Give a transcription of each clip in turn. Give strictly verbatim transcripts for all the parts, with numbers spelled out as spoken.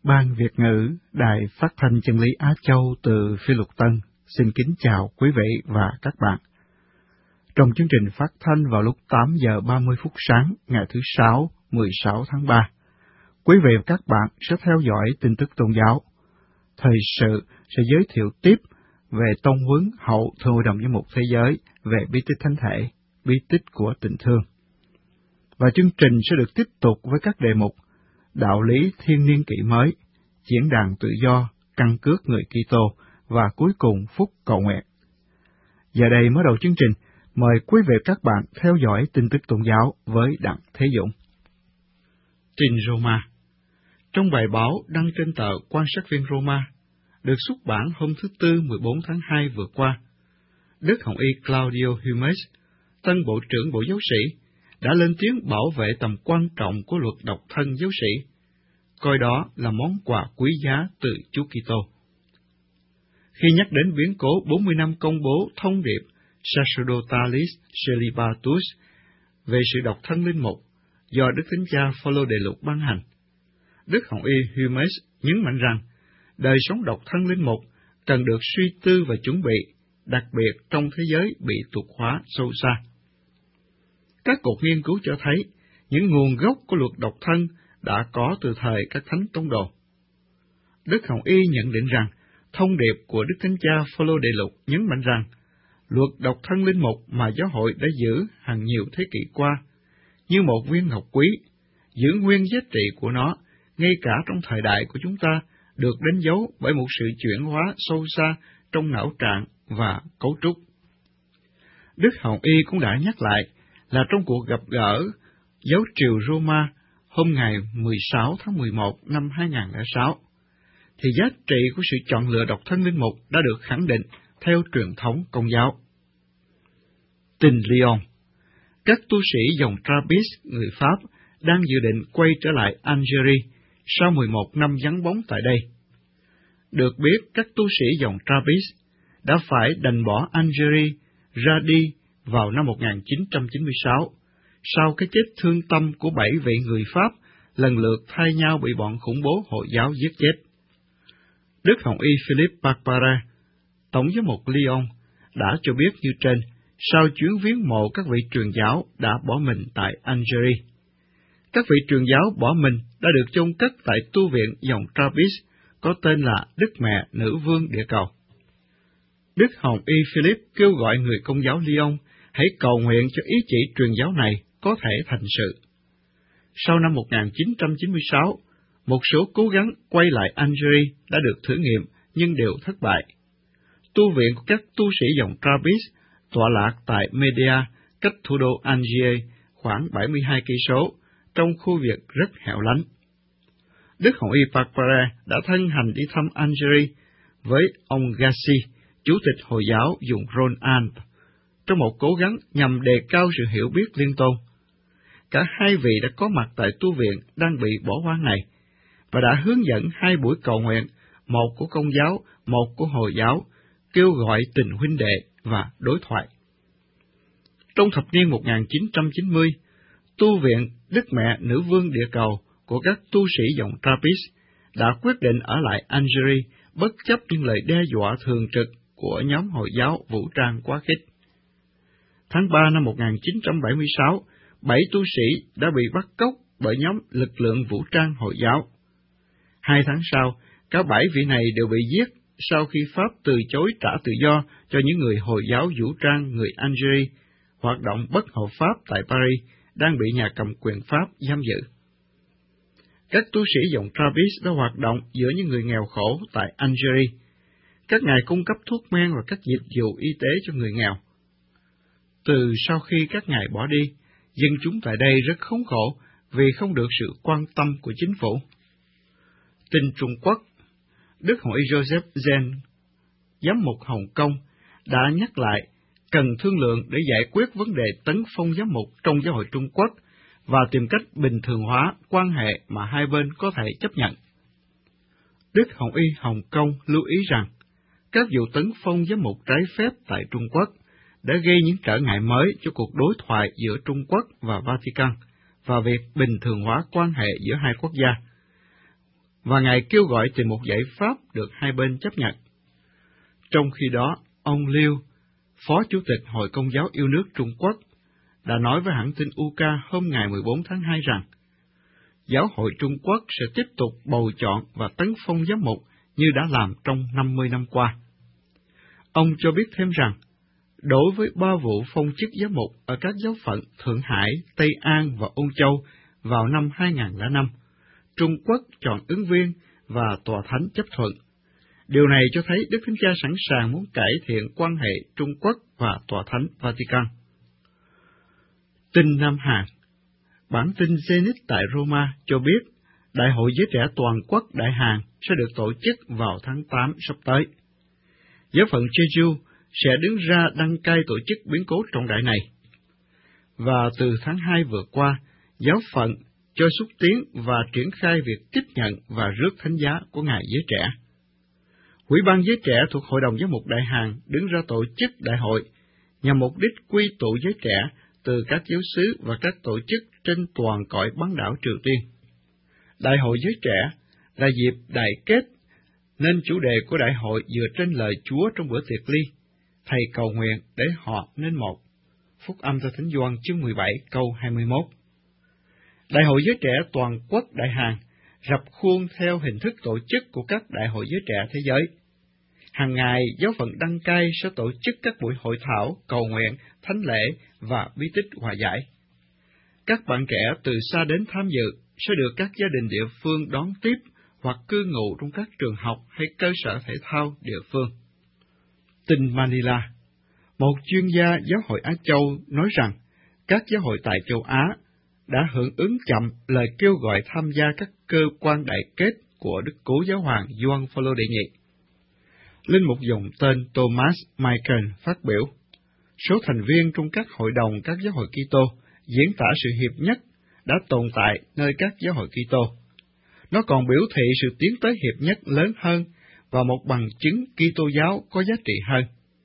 Ban Việt ngữ Đài Phát thanh Chân lý Á Châu từ Phi Luật Tân xin kính chào quý vị và các bạn. Trong chương trình phát thanh vào lúc tám giờ ba mươi phút sáng ngày thứ Sáu, mười sáu tháng ba, quý vị và các bạn sẽ theo dõi tin tức tôn giáo. Thời sự sẽ giới thiệu tiếp về tông huấn hậu Thượng Hội đồng Giám mục Thế giới về bí tích thánh thể, bí tích của tình thương. Và chương trình sẽ được tiếp tục với các đề mục đạo lý thiên niên kỷ mới, diễn đàn tự do, căn cước người Kitô và cuối cùng phúc cầu nguyện. Giờ đây mở đầu chương trình, mời quý vị và các bạn theo dõi tin tức tôn giáo với Đặng Thế Dũng. Tin Roma. Trong bài báo đăng trên tờ Quan sát viên Roma, được xuất bản hôm thứ Tư mười bốn tháng hai vừa qua, Đức Hồng Y Claudio Humes, tân Bộ trưởng Bộ Giáo sĩ, đã lên tiếng bảo vệ tầm quan trọng của luật độc thân giáo sĩ, coi đó là món quà quý giá từ Chúa Kitô. Khi nhắc đến biến cố bốn mươi năm công bố thông điệp Sacerdotalis Celibatus về sự độc thân linh mục do Đức Thánh Cha Phaolô Đệ Lục ban hành, Đức Hồng Y Humes nhấn mạnh rằng đời sống độc thân linh mục cần được suy tư và chuẩn bị, đặc biệt trong thế giới bị tục hóa sâu xa. Các cuộc nghiên cứu cho thấy những nguồn gốc của luật độc thân đã có từ thời các thánh tông đồ. Đức Hồng Y nhận định rằng thông điệp của Đức Thánh Cha Phaolô Đệ Lục nhấn mạnh rằng luật độc thân linh mục mà giáo hội đã giữ hàng nhiều thế kỷ qua như một viên ngọc quý, giữ nguyên giá trị của nó ngay cả trong thời đại của chúng ta, được đánh dấu bởi một sự chuyển hóa sâu xa trong não trạng và cấu trúc. Đức Hồng Y cũng đã nhắc lại là trong cuộc gặp gỡ giáo triều Roma hôm ngày mười sáu tháng mười một năm hai nghìn không trăm lẻ sáu, thì giá trị của sự chọn lựa độc thân linh mục đã được khẳng định theo truyền thống Công giáo. Tin Lyon. Các tu sĩ dòng Trappist người Pháp đang dự định quay trở lại Algeria sau mười một năm vắng bóng tại đây. Được biết, các tu sĩ dòng Trappist đã phải đành bỏ Algeria ra đi vào năm một nghìn chín trăm chín mươi sáu, sau cái chết thương tâm của bảy vị người Pháp lần lượt thay nhau bị bọn khủng bố Hồi giáo giết chết. Đức Hồng Y Philippe Barbara, Tổng giám mục Lyon, đã cho biết như trên, sau chuyến viếng mộ các vị truyền giáo đã bỏ mình tại Algeria. Các vị truyền giáo bỏ mình đã được chôn cất tại tu viện dòng Trappist có tên là Đức Mẹ Nữ Vương Địa Cầu. Đức Hồng Y Philippe kêu gọi người Công giáo Lyon hãy cầu nguyện cho ý chỉ truyền giáo này có thể thành sự. Sau năm một nghìn chín trăm chín mươi sáu, một số cố gắng quay lại Algeria đã được thử nghiệm nhưng đều thất bại. Tu viện của các tu sĩ dòng Trappist tọa lạc tại Media, cách thủ đô Algiers khoảng bảy mươi hai cây số, trong khu vực rất hẻo lánh. Đức Hồng Y Barbara đã thân hành đi thăm Algeria với ông Gassi, chủ tịch Hồi giáo vùng Rhône-Alpes, trong một cố gắng nhằm đề cao sự hiểu biết liên tôn. Cả hai vị đã có mặt tại tu viện đang bị bỏ hoang này, và đã hướng dẫn hai buổi cầu nguyện, một của Công giáo, một của Hồi giáo, kêu gọi tình huynh đệ và đối thoại. Trong thập niên một nghìn chín trăm chín mươi, tu viện Đức Mẹ Nữ Vương Địa Cầu của các tu sĩ dòng Trappist đã quyết định ở lại Algeria bất chấp những lời đe dọa thường trực của nhóm Hồi giáo vũ trang quá khích. Tháng ba năm một nghìn chín trăm bảy mươi sáu, bảy tu sĩ đã bị bắt cóc bởi nhóm lực lượng vũ trang Hồi giáo. Hai tháng sau, cả bảy vị này đều bị giết sau khi Pháp từ chối trả tự do cho những người Hồi giáo vũ trang người Algeria hoạt động bất hợp pháp tại Paris đang bị nhà cầm quyền Pháp giam giữ. Các tu sĩ dòng Trappist đã hoạt động giữa những người nghèo khổ tại Algeria. Các ngài cung cấp thuốc men và các dịch vụ y tế cho người nghèo. Từ sau khi các ngài bỏ đi, dân chúng tại đây rất khốn khổ vì không được sự quan tâm của chính phủ. Tin Trung Quốc. Đức Hồng Y Joseph Zen, giám mục Hồng Kông, đã nhắc lại cần thương lượng để giải quyết vấn đề tấn phong giám mục trong giáo hội Trung Quốc và tìm cách bình thường hóa quan hệ mà hai bên có thể chấp nhận. Đức Hồng Y Hồng Kông lưu ý rằng các vụ tấn phong giám mục trái phép tại Trung Quốc đã gây những trở ngại mới cho cuộc đối thoại giữa Trung Quốc và Vatican và việc bình thường hóa quan hệ giữa hai quốc gia. và Ngài kêu gọi tìm một giải pháp được hai bên chấp nhận. Trong khi đó, ông Liu, Phó Chủ tịch Hội Công giáo yêu nước Trung Quốc, đã nói với hãng tin u ca hôm ngày mười bốn tháng hai rằng, Giáo hội Trung Quốc sẽ tiếp tục bầu chọn và tấn phong giám mục như đã làm trong năm mươi năm qua. Ông cho biết thêm rằng, đối với ba vụ phong chức giám mục ở các giáo phận Thượng Hải, Tây An và Ôn Châu vào năm hai nghìn lẻ năm, Trung Quốc chọn ứng viên và tòa thánh chấp thuận. Điều này cho thấy Đức Thánh Cha sẵn sàng muốn cải thiện quan hệ Trung Quốc và tòa thánh Vatican. Tin Nam Hàn. Bản tin Zenit tại Roma cho biết Đại hội Giới Trẻ Toàn quốc Đại Hàn sẽ được tổ chức vào tháng tám sắp tới. Giáo phận Jeju sẽ đứng ra đăng cai tổ chức biến cố trọng đại này. Và từ tháng hai vừa qua, giáo phận cho xúc tiến và triển khai việc tiếp nhận và rước thánh giá của Ngài Giới Trẻ. Ủy ban Giới Trẻ thuộc Hội đồng Giám mục Đại Hàn đứng ra tổ chức đại hội nhằm mục đích quy tụ giới trẻ từ các giáo xứ và các tổ chức trên toàn cõi bán đảo Triều Tiên. Đại hội Giới Trẻ là dịp đại kết, nên chủ đề của đại hội dựa trên lời Chúa trong bữa tiệc ly. Thầy cầu nguyện để họ nên một. Phúc âm theo Thánh Gioan chương mười bảy câu hai mươi mốt. Đại hội Giới Trẻ Toàn quốc Đại Hàn rập khuôn theo hình thức tổ chức của các đại hội giới trẻ thế giới. Hàng ngày, giáo phận đăng cai sẽ tổ chức các buổi hội thảo, cầu nguyện, thánh lễ và bí tích hòa giải. Các bạn trẻ từ xa đến tham dự sẽ được các gia đình địa phương đón tiếp hoặc cư ngụ trong các trường học hay cơ sở thể thao địa phương. Tin Manila. Một chuyên gia giáo hội Á Châu nói rằng các giáo hội tại châu Á đã hưởng ứng chậm lời kêu gọi tham gia các cơ quan đại kết của Đức Cố Giáo hoàng Gioan Phaolô đệ nhị. Linh mục dùng tên Thomas Michael phát biểu, số thành viên trong các hội đồng các giáo hội Kitô diễn tả sự hiệp nhất đã tồn tại nơi các giáo hội Kitô. Nó còn biểu thị sự tiến tới hiệp nhất lớn hơn và một bằng chứng Kitô giáo có giá trị hơn.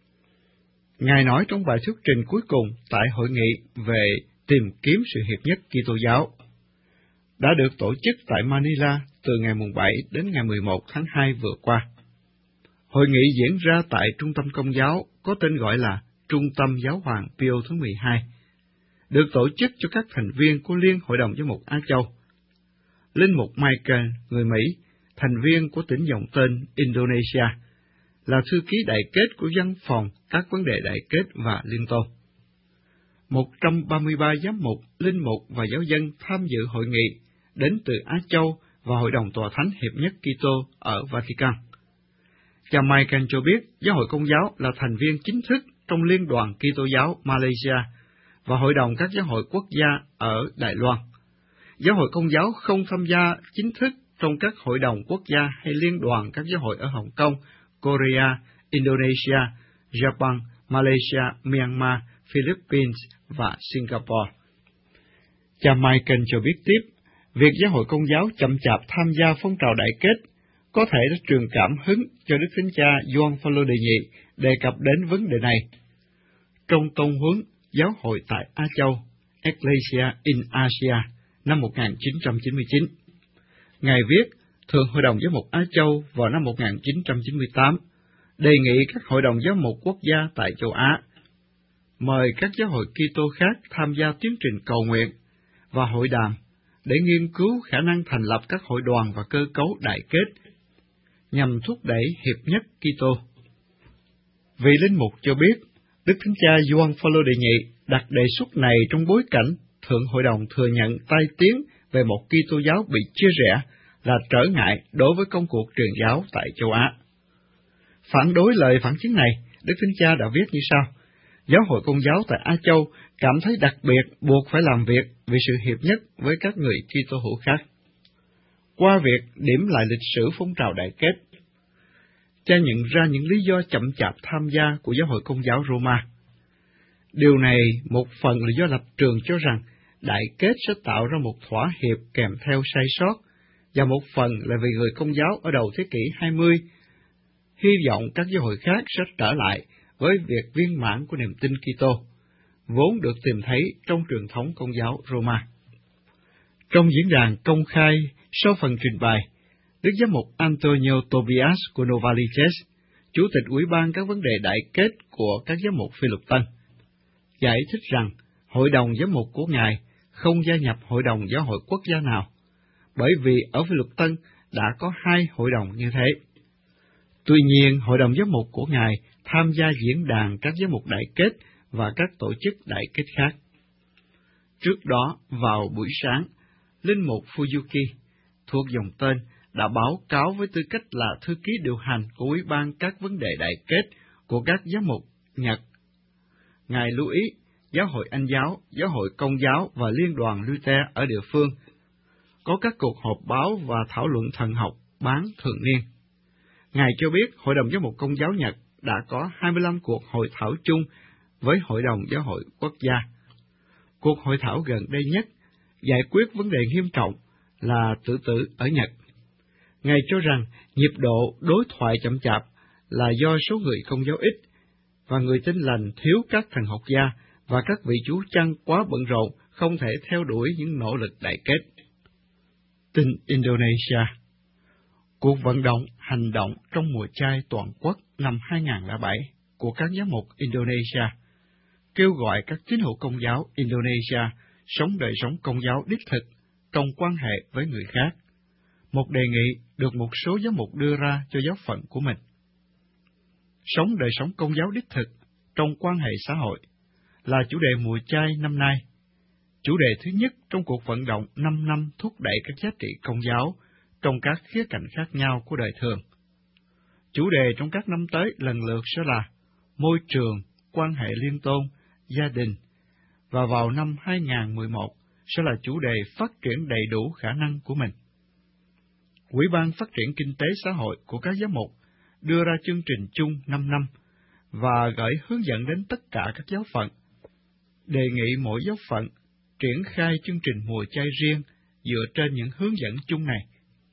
Ngài nói trong bài thuyết trình cuối cùng tại hội nghị về tìm kiếm sự hiệp nhất Kitô giáo, đã được tổ chức tại Manila từ ngày bảy đến ngày mười một tháng hai vừa qua. Hội nghị diễn ra tại Trung tâm Công giáo có tên gọi là Trung tâm Giáo hoàng Pio thứ mười hai, được tổ chức cho các thành viên của Liên Hội đồng Giám mục Á Châu. Linh mục Michael, người Mỹ, thành viên của tỉnh dòng tên Indonesia, là thư ký đại kết của văn phòng các vấn đề đại kết và liên tôn. một trăm ba mươi ba giám mục, linh mục và giáo dân tham dự hội nghị đến từ Á Châu và Hội đồng Tòa Thánh Hiệp nhất Kitô ở Vatican. Cha Michael cho biết Giáo hội Công giáo là thành viên chính thức trong Liên đoàn Kitô giáo Malaysia và Hội đồng các giáo hội quốc gia ở Đài Loan. Giáo hội Công giáo không tham gia chính thức trong các hội đồng quốc gia hay liên đoàn các giáo hội ở Hồng Kông, Korea, Indonesia, Japan, Malaysia, Myanmar, Philippines và Singapore. Cha Michael cho biết tiếp, việc Giáo hội Công giáo chậm chạp tham gia phong trào đại kết có thể đã truyền cảm hứng cho Đức Thánh Cha Gioan Phaolô đệ nhị đề cập đến vấn đề này. Trong tôn huấn Giáo hội tại Á Châu, Ecclesia in Asia, năm một nghìn chín trăm chín mươi chín, Ngài viết, Thượng Hội đồng Giám mục Á Châu vào năm một nghìn chín trăm chín mươi tám đề nghị các hội đồng giám mục quốc gia tại châu Á mời các giáo hội Kitô khác tham gia tiến trình cầu nguyện và hội đàm để nghiên cứu khả năng thành lập các hội đoàn và cơ cấu đại kết nhằm thúc đẩy hiệp nhất Kitô. Vị linh mục cho biết, Đức Thánh Cha Gioan Phaolô đệ nhị đặt đề xuất này trong bối cảnh Thượng Hội đồng thừa nhận tai tiếng về một Kitô giáo bị chia rẽ là trở ngại đối với công cuộc truyền giáo tại châu Á. Phản đối lời phản chiến này, Đức Thánh Cha đã viết như sau: Giáo hội Công giáo tại Á Châu cảm thấy đặc biệt buộc phải làm việc vì sự hiệp nhất với các người Kitô hữu khác. Qua việc điểm lại lịch sử phong trào đại kết, Cha nhận ra những lý do chậm chạp tham gia của Giáo hội Công giáo Roma. Điều này một phần là do lập trường cho rằng đại kết sẽ tạo ra một thỏa hiệp kèm theo sai sót, và một phần là vì người Công giáo ở đầu thế kỷ hai mươi hy vọng các giáo hội khác sẽ trở lại với việc viên mãn của niềm tin Kitô, vốn được tìm thấy trong truyền thống Công giáo Roma. Trong diễn đàn công khai sau phần trình bày, Đức Giám mục Antonio Tobias của Novaliches, Chủ tịch Ủy ban các vấn đề đại kết của các giám mục Phi Luật Tân, giải thích rằng Hội đồng Giám mục của Ngài không gia nhập Hội đồng Giáo hội quốc gia nào, bởi vì ở Phi Luật Tân đã có hai hội đồng như thế. Tuy nhiên, Hội đồng Giám mục của Ngài tham gia diễn đàn các giám mục đại kết và các tổ chức đại kết khác. Trước đó, vào buổi sáng, Linh mục Fuyuki, thuộc dòng tên, đã báo cáo với tư cách là thư ký điều hành của Ủy ban các vấn đề đại kết của các giám mục Nhật. Ngài lưu ý, Giáo hội Anh giáo, Giáo hội Công giáo và Liên đoàn Luther ở địa phương có các cuộc họp báo và thảo luận thần học bán thường niên. Ngài cho biết Hội đồng Giám mục Công giáo Nhật đã có hai mươi lăm cuộc hội thảo chung với Hội đồng Giáo hội Quốc gia. Cuộc hội thảo gần đây nhất giải quyết vấn đề nghiêm trọng là tự tử ở Nhật. Ngài cho rằng nhịp độ đối thoại chậm chạp là do số người Công giáo ít, và người Tin lành thiếu các thần học gia và các vị chú chăn quá bận rộn không thể theo đuổi những nỗ lực đại kết. Tin Indonesia. Cuộc vận động hành động trong mùa chay toàn quốc năm hai không không bảy của các giám mục Indonesia kêu gọi các tín hữu Công giáo Indonesia sống đời sống Công giáo đích thực trong quan hệ với người khác, một đề nghị được một số giám mục đưa ra cho giáo phận của mình. Sống đời sống Công giáo đích thực trong quan hệ xã hội là chủ đề mùa chay năm nay. Chủ đề thứ nhất trong cuộc vận động năm năm thúc đẩy các giá trị Công giáo trong các khía cạnh khác nhau của đời thường. Chủ đề trong các năm tới lần lượt sẽ là môi trường, quan hệ liên tôn, gia đình, và vào năm hai không một một sẽ là chủ đề phát triển đầy đủ khả năng của mình. Ủy ban Phát triển Kinh tế Xã hội của các giám mục đưa ra chương trình chung năm năm và gửi hướng dẫn đến tất cả các giáo phận, đề nghị mỗi giáo phận triển khai chương trình mùa chay riêng dựa trên những hướng dẫn chung này.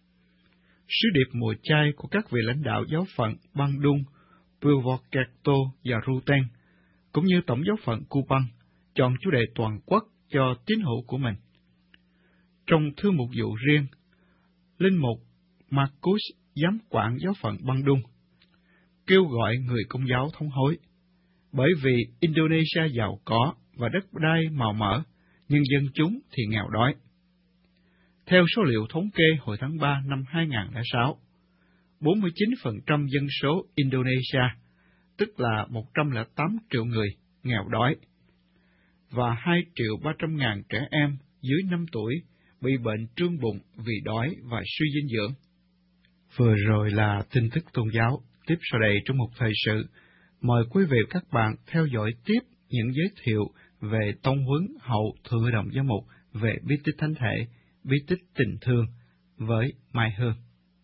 Sứ điệp mùa chay của các vị lãnh đạo giáo phận Bandung, Purwokerto và Ruteng, cũng như tổng giáo phận Kupang, chọn chủ đề toàn quốc cho tín hữu của mình. Trong thư mục vụ riêng, Linh mục Marcus, giám quản giáo phận Bandung, kêu gọi người Công giáo thống hối, bởi vì Indonesia giàu có và đất đai màu mỡ, nhưng dân chúng thì nghèo đói. Theo số liệu thống kê hồi tháng ba năm hai không không sáu, bốn mươi chín phần trăm dân số Indonesia, tức là một trăm lẻ tám triệu người, nghèo đói, và hai triệu ba trăm ngàn trẻ em dưới năm tuổi bị bệnh trương bụng vì đói và suy dinh dưỡng. Vừa rồi là tin tức tôn giáo. Tiếp sau đây trong một thời sự, mời quý vị và các bạn theo dõi tiếp những giới thiệu về tông huấn hậu thượng hội đồng giám mục về bí tích thánh thể, bí tích tình thương với Mai Hương.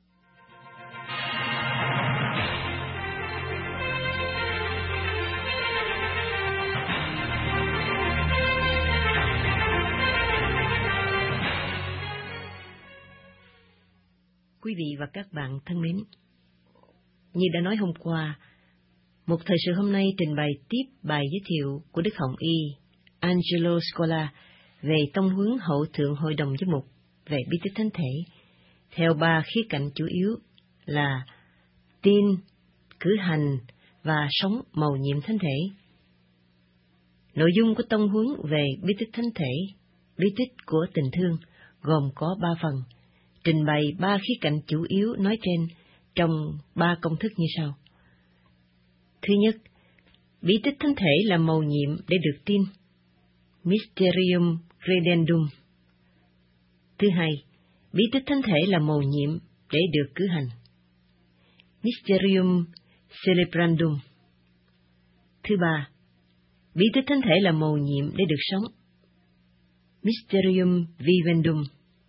Quý vị và các bạn thân mến, như đã nói hôm qua, một thời sự hôm nay trình bày tiếp bài giới thiệu của Đức Hồng Y Angelo Scola về tông huấn hậu thượng hội đồng giám mục về bí tích thánh thể, theo ba khía cạnh chủ yếu là tin, cử hành và sống mầu nhiệm thánh thể. Nội dung của tông huấn về bí tích thánh thể, bí tích của tình thương, gồm có ba phần, trình bày ba khía cạnh chủ yếu nói trên trong ba công thức như sau. Thứ nhất, bí tích thánh thể là mầu nhiệm để được tin, Mysterium Credendum. Thứ hai, bí tích thánh thể là mầu nhiệm để được cử hành, Mysterium Celebrandum. Thứ ba, bí tích thánh thể là mầu nhiệm để được sống, Mysterium Vivendum.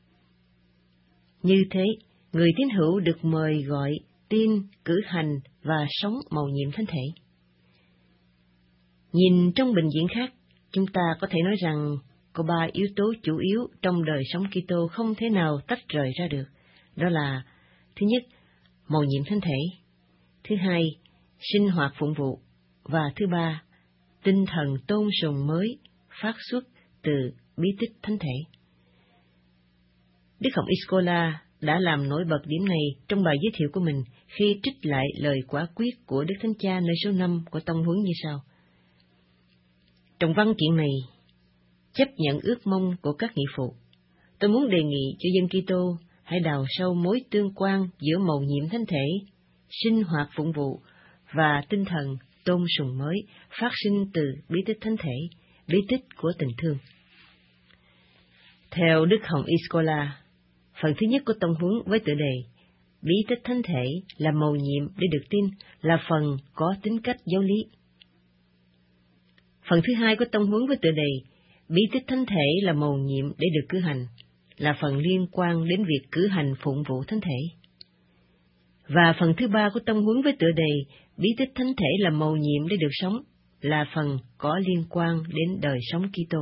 Như thế, người tín hữu được mời gọi tin, cử hành và sống mầu nhiệm thánh thể. Nhìn trong bình diện khác, chúng ta có thể nói rằng có ba yếu tố chủ yếu trong đời sống Kitô không thể nào tách rời ra được. Đó là, thứ nhất, mầu nhiệm thánh thể; thứ hai, sinh hoạt phụng vụ; và thứ ba, tinh thần tôn sùng mới phát xuất từ bí tích thánh thể. Đức Hồng Iscola đã làm nổi bật điểm này trong bài giới thiệu của mình khi trích lại lời quả quyết của Đức Thánh Cha nơi số năm của tông huấn như sau. Trong văn kiện này, chấp nhận ước mong của các nghị phụ, tôi muốn đề nghị cho dân Kitô hãy đào sâu mối tương quan giữa mầu nhiệm thánh thể, sinh hoạt phụng vụ và tinh thần tôn sùng mới phát sinh từ bí tích thánh thể, bí tích của tình thương. Theo Đức Hồng Y Scholar, phần thứ nhất của tông huấn với tựa đề bí tích thánh thể là mầu nhiệm để được tin là phần có tính cách giáo lý. Phần thứ hai của tông huấn với tựa đề bí tích thánh thể là mầu nhiệm để được cử hành là phần liên quan đến việc cử hành phụng vụ thánh thể. Và phần thứ ba của tông huấn với tựa đề bí tích thánh thể là mầu nhiệm để được sống là phần có liên quan đến đời sống Kitô.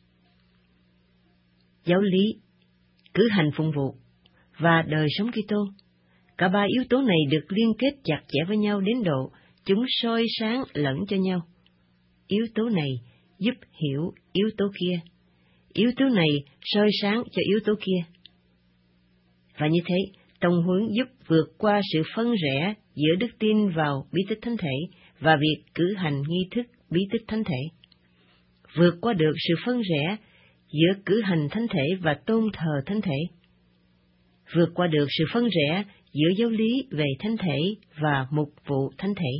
Giáo lý, cử hành phụng vụ và đời sống Kitô, cả ba yếu tố này được liên kết chặt chẽ với nhau đến độ chúng soi sáng lẫn cho nhau. Yếu tố này giúp hiểu yếu tố kia, yếu tố này soi sáng cho yếu tố kia. Và như thế, tông huấn giúp vượt qua sự phân rẽ giữa đức tin vào bí tích thánh thể và việc cử hành nghi thức bí tích thánh thể, vượt qua được sự phân rẽ giữa cử hành thánh thể và tôn thờ thánh thể, vượt qua được sự phân rẽ giữa giáo lý về thánh thể và mục vụ thánh thể.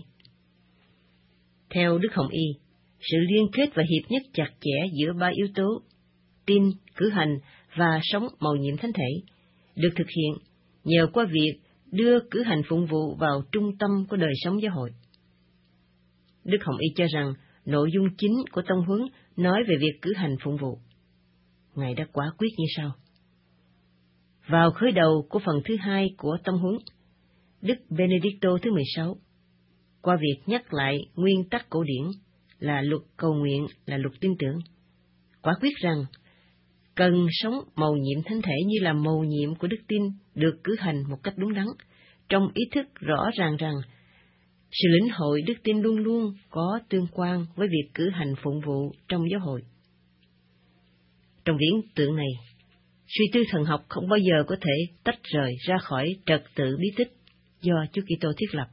Theo Đức Hồng Y, sự liên kết và hiệp nhất chặt chẽ giữa ba yếu tố tin, cử hành và sống mầu nhiệm thánh thể được thực hiện nhờ qua việc đưa cử hành phụng vụ vào trung tâm của đời sống giáo hội. Đức Hồng Y cho rằng nội dung chính của tông huấn nói về việc cử hành phụng vụ. Ngài đã quả quyết như sau. Vào khởi đầu của phần thứ hai của tông huấn, Đức Benedicto thứ mười sáu, qua việc nhắc lại nguyên tắc cổ điển là luật cầu nguyện là luật tin tưởng, quả quyết rằng cần sống mầu nhiệm thánh thể như là mầu nhiệm của đức tin được cử hành một cách đúng đắn, trong ý thức rõ ràng rằng sự lĩnh hội đức tin luôn luôn có tương quan với việc cử hành phụng vụ trong giáo hội. Trong viễn tượng này, suy tư thần học không bao giờ có thể tách rời ra khỏi trật tự bí tích do Chúa Kitô thiết lập.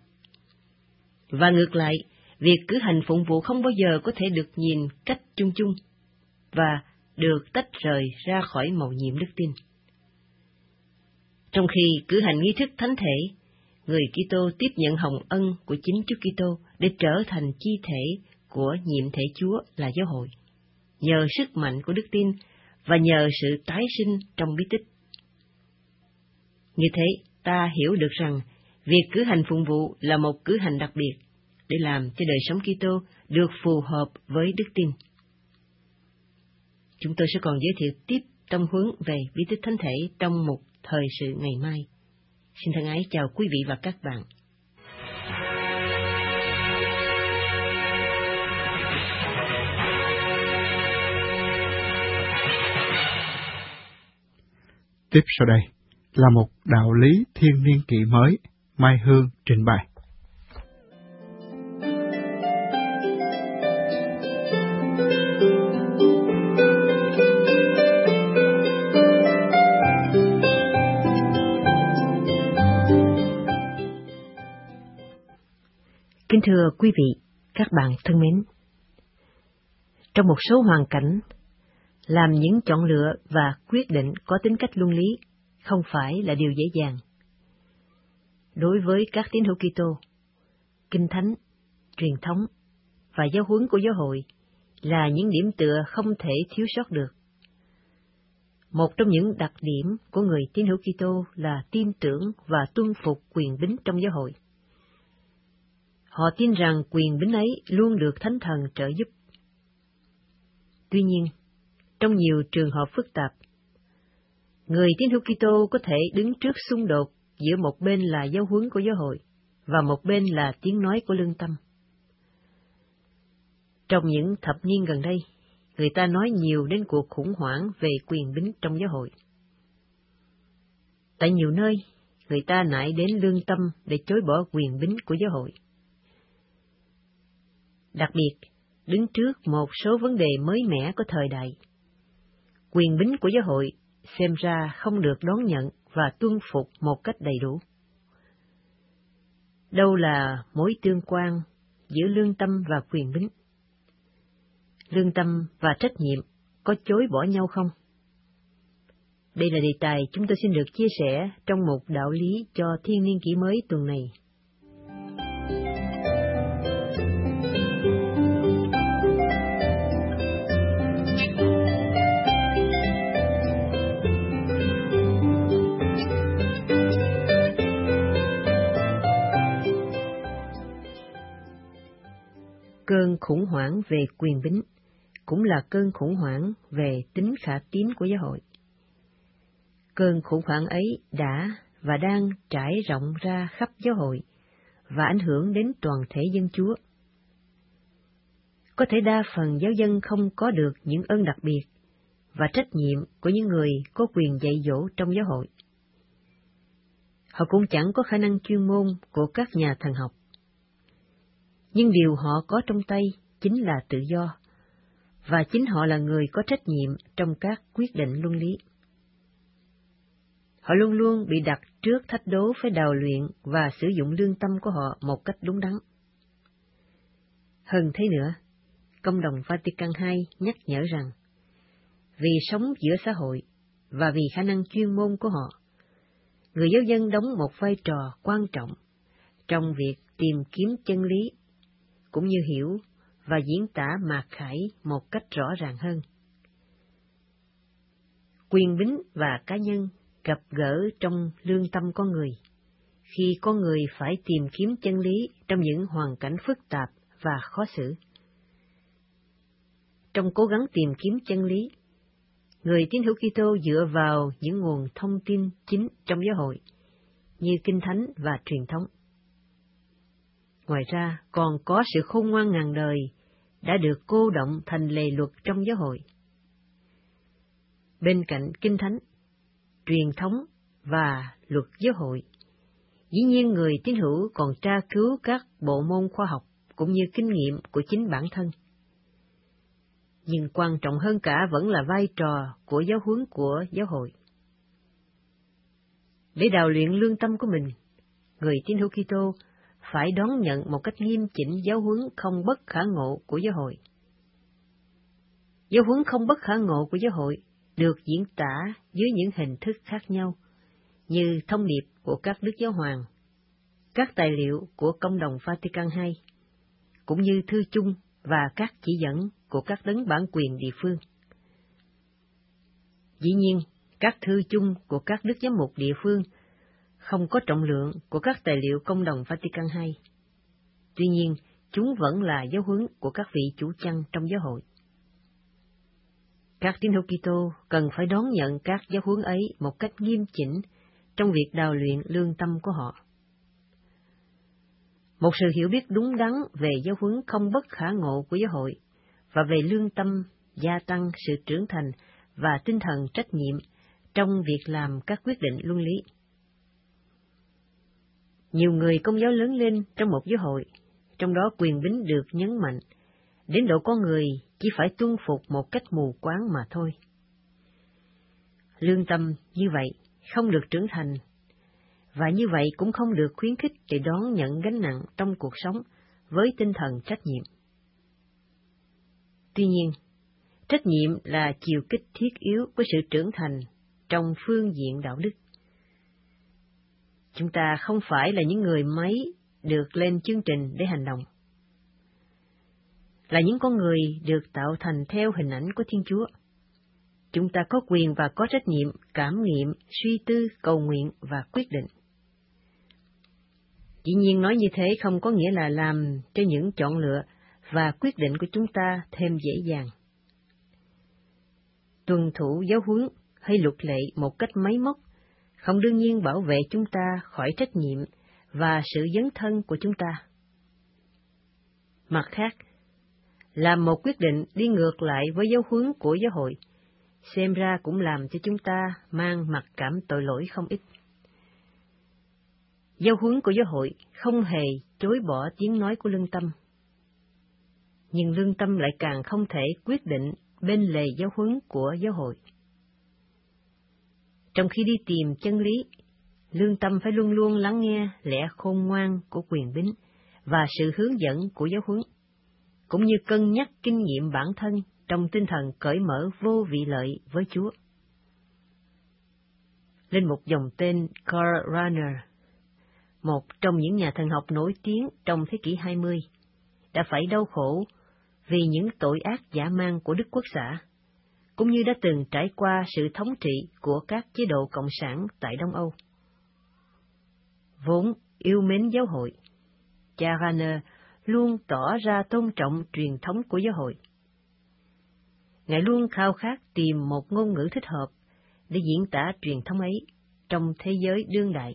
Và ngược lại, việc cử hành phụng vụ không bao giờ có thể được nhìn cách chung chung và được tách rời ra khỏi mầu nhiệm đức tin. Trong khi cử hành nghi thức thánh thể, người Kitô tiếp nhận hồng ân của chính Chúa Kitô để trở thành chi thể của nhiệm thể Chúa là giáo hội, nhờ sức mạnh của đức tin và nhờ sự tái sinh trong bí tích. Như thế, ta hiểu được rằng việc cử hành phụng vụ là một cử hành đặc biệt để làm cho đời sống Kitô được phù hợp với đức tin. Chúng tôi sẽ còn giới thiệu tiếp tông huấn về bí tích thánh thể trong một thời sự ngày mai. Xin thân ái chào quý vị và các bạn. Tiếp sau đây là một đạo lý thiên niên kỷ mới, Mai Hương trình bày. Kính thưa quý vị, các bạn thân mến, trong một số hoàn cảnh, làm những chọn lựa và quyết định có tính cách luân lý không phải là điều dễ dàng. Đối với các tín hữu Kitô, Kinh Thánh, truyền thống và giáo huấn của giáo hội là những điểm tựa không thể thiếu sót được. Một trong những đặc điểm của người tín hữu Kitô là tin tưởng và tuân phục quyền bính trong giáo hội. Họ tin rằng quyền bính ấy luôn được Thánh Thần trợ giúp. Tuy nhiên, trong nhiều trường hợp phức tạp, người tín hữu Kitô có thể đứng trước xung đột giữa một bên là giáo huấn của giáo hội và một bên là tiếng nói của lương tâm. Trong những thập niên gần đây, người ta nói nhiều đến cuộc khủng hoảng về quyền bính trong giáo hội. Tại nhiều nơi, người ta nại đến lương tâm để chối bỏ quyền bính của giáo hội. Đặc biệt, đứng trước một số vấn đề mới mẻ của thời đại, quyền bính của giáo hội xem ra không được đón nhận và tuân phục một cách đầy đủ. Đâu là mối tương quan giữa lương tâm và quyền bính? Lương tâm và trách nhiệm có chối bỏ nhau không? Đây là đề tài chúng tôi xin được chia sẻ trong một đạo lý cho thiên niên kỷ mới tuần này. Cơn khủng hoảng về quyền bính cũng là cơn khủng hoảng về tính khả tín của giáo hội. Cơn khủng hoảng ấy đã và đang trải rộng ra khắp giáo hội và ảnh hưởng đến toàn thể dân Chúa. Có thể đa phần giáo dân không có được những ơn đặc biệt và trách nhiệm của những người có quyền dạy dỗ trong giáo hội. Họ cũng chẳng có khả năng chuyên môn của các nhà thần học. Nhưng điều họ có trong tay chính là tự do, và chính họ là người có trách nhiệm trong các quyết định luân lý. Họ luôn luôn bị đặt trước thách đố phải đào luyện và sử dụng lương tâm của họ một cách đúng đắn. Hơn thế nữa, Công đồng Vatican hai nhắc nhở rằng, vì sống giữa xã hội và vì khả năng chuyên môn của họ, người giáo dân đóng một vai trò quan trọng trong việc tìm kiếm chân lý, cũng như hiểu và diễn tả mạt khải một cách rõ ràng hơn. Quyền bính và cá nhân gặp gỡ trong lương tâm con người, khi con người phải tìm kiếm chân lý trong những hoàn cảnh phức tạp và khó xử. Trong cố gắng tìm kiếm chân lý, người tín hữu Kitô dựa vào những nguồn thông tin chính trong giáo hội, như Kinh Thánh và truyền thống. Ngoài ra, còn có sự khôn ngoan ngàn đời đã được cô động thành lề luật trong giáo hội. Bên cạnh Kinh Thánh, truyền thống và luật giáo hội, dĩ nhiên người tín hữu còn tra cứu các bộ môn khoa học cũng như kinh nghiệm của chính bản thân. Nhưng quan trọng hơn cả vẫn là vai trò của giáo huấn của giáo hội. Để đào luyện lương tâm của mình, người tín hữu Kitô phải đón nhận một cách nghiêm chỉnh giáo huấn không bất khả ngộ của giáo hội. Giáo huấn không bất khả ngộ của giáo hội được diễn tả dưới những hình thức khác nhau, như thông điệp của các đức giáo hoàng, các tài liệu của Công đồng Vatican hai, cũng như thư chung và các chỉ dẫn của các đấng bản quyền địa phương. Dĩ nhiên, các thư chung của các đức giám mục địa phương không có trọng lượng của các tài liệu Công đồng Vatican hai. Tuy nhiên, chúng vẫn là giáo huấn của các vị chủ chăn trong giáo hội. Các tín hữu Kitô cần phải đón nhận các giáo huấn ấy một cách nghiêm chỉnh trong việc đào luyện lương tâm của họ. Một sự hiểu biết đúng đắn về giáo huấn không bất khả ngộ của giáo hội và về lương tâm gia tăng sự trưởng thành và tinh thần trách nhiệm trong việc làm các quyết định luân lý. Nhiều người Công giáo lớn lên trong một giáo hội, trong đó quyền bính được nhấn mạnh, đến độ có người chỉ phải tuân phục một cách mù quáng mà thôi. Lương tâm như vậy không được trưởng thành, và như vậy cũng không được khuyến khích để đón nhận gánh nặng trong cuộc sống với tinh thần trách nhiệm. Tuy nhiên, trách nhiệm là chiều kích thiết yếu của sự trưởng thành trong phương diện đạo đức. Chúng ta không phải là những người máy được lên chương trình để hành động, là những con người được tạo thành theo hình ảnh của Thiên Chúa. Chúng ta có quyền và có trách nhiệm cảm nghiệm, suy tư, cầu nguyện và quyết định. Dĩ nhiên nói như thế không có nghĩa là làm cho những chọn lựa và quyết định của chúng ta thêm dễ dàng. Tuân thủ giáo huấn hay luật lệ một cách máy móc không đương nhiên bảo vệ chúng ta khỏi trách nhiệm và sự dấn thân của chúng ta. Mặt khác, làm một quyết định đi ngược lại với giáo huấn của giáo hội, xem ra cũng làm cho chúng ta mang mặc cảm tội lỗi không ít. Giáo huấn của giáo hội không hề chối bỏ tiếng nói của lương tâm, nhưng lương tâm lại càng không thể quyết định bên lề giáo huấn của giáo hội. Trong khi đi tìm chân lý, lương tâm phải luôn luôn lắng nghe lẽ khôn ngoan của quyền bính và sự hướng dẫn của giáo huấn, cũng như cân nhắc kinh nghiệm bản thân trong tinh thần cởi mở vô vị lợi với Chúa. Linh mục dòng tên Karl Rahner, một trong những nhà thần học nổi tiếng trong thế kỷ hai mươi, đã phải đau khổ vì những tội ác dã man của Đức Quốc xã, cũng như đã từng trải qua sự thống trị của các chế độ cộng sản tại Đông Âu. Vốn yêu mến giáo hội, cha Rahner luôn tỏ ra tôn trọng truyền thống của giáo hội. Ngài luôn khao khát tìm một ngôn ngữ thích hợp để diễn tả truyền thống ấy trong thế giới đương đại.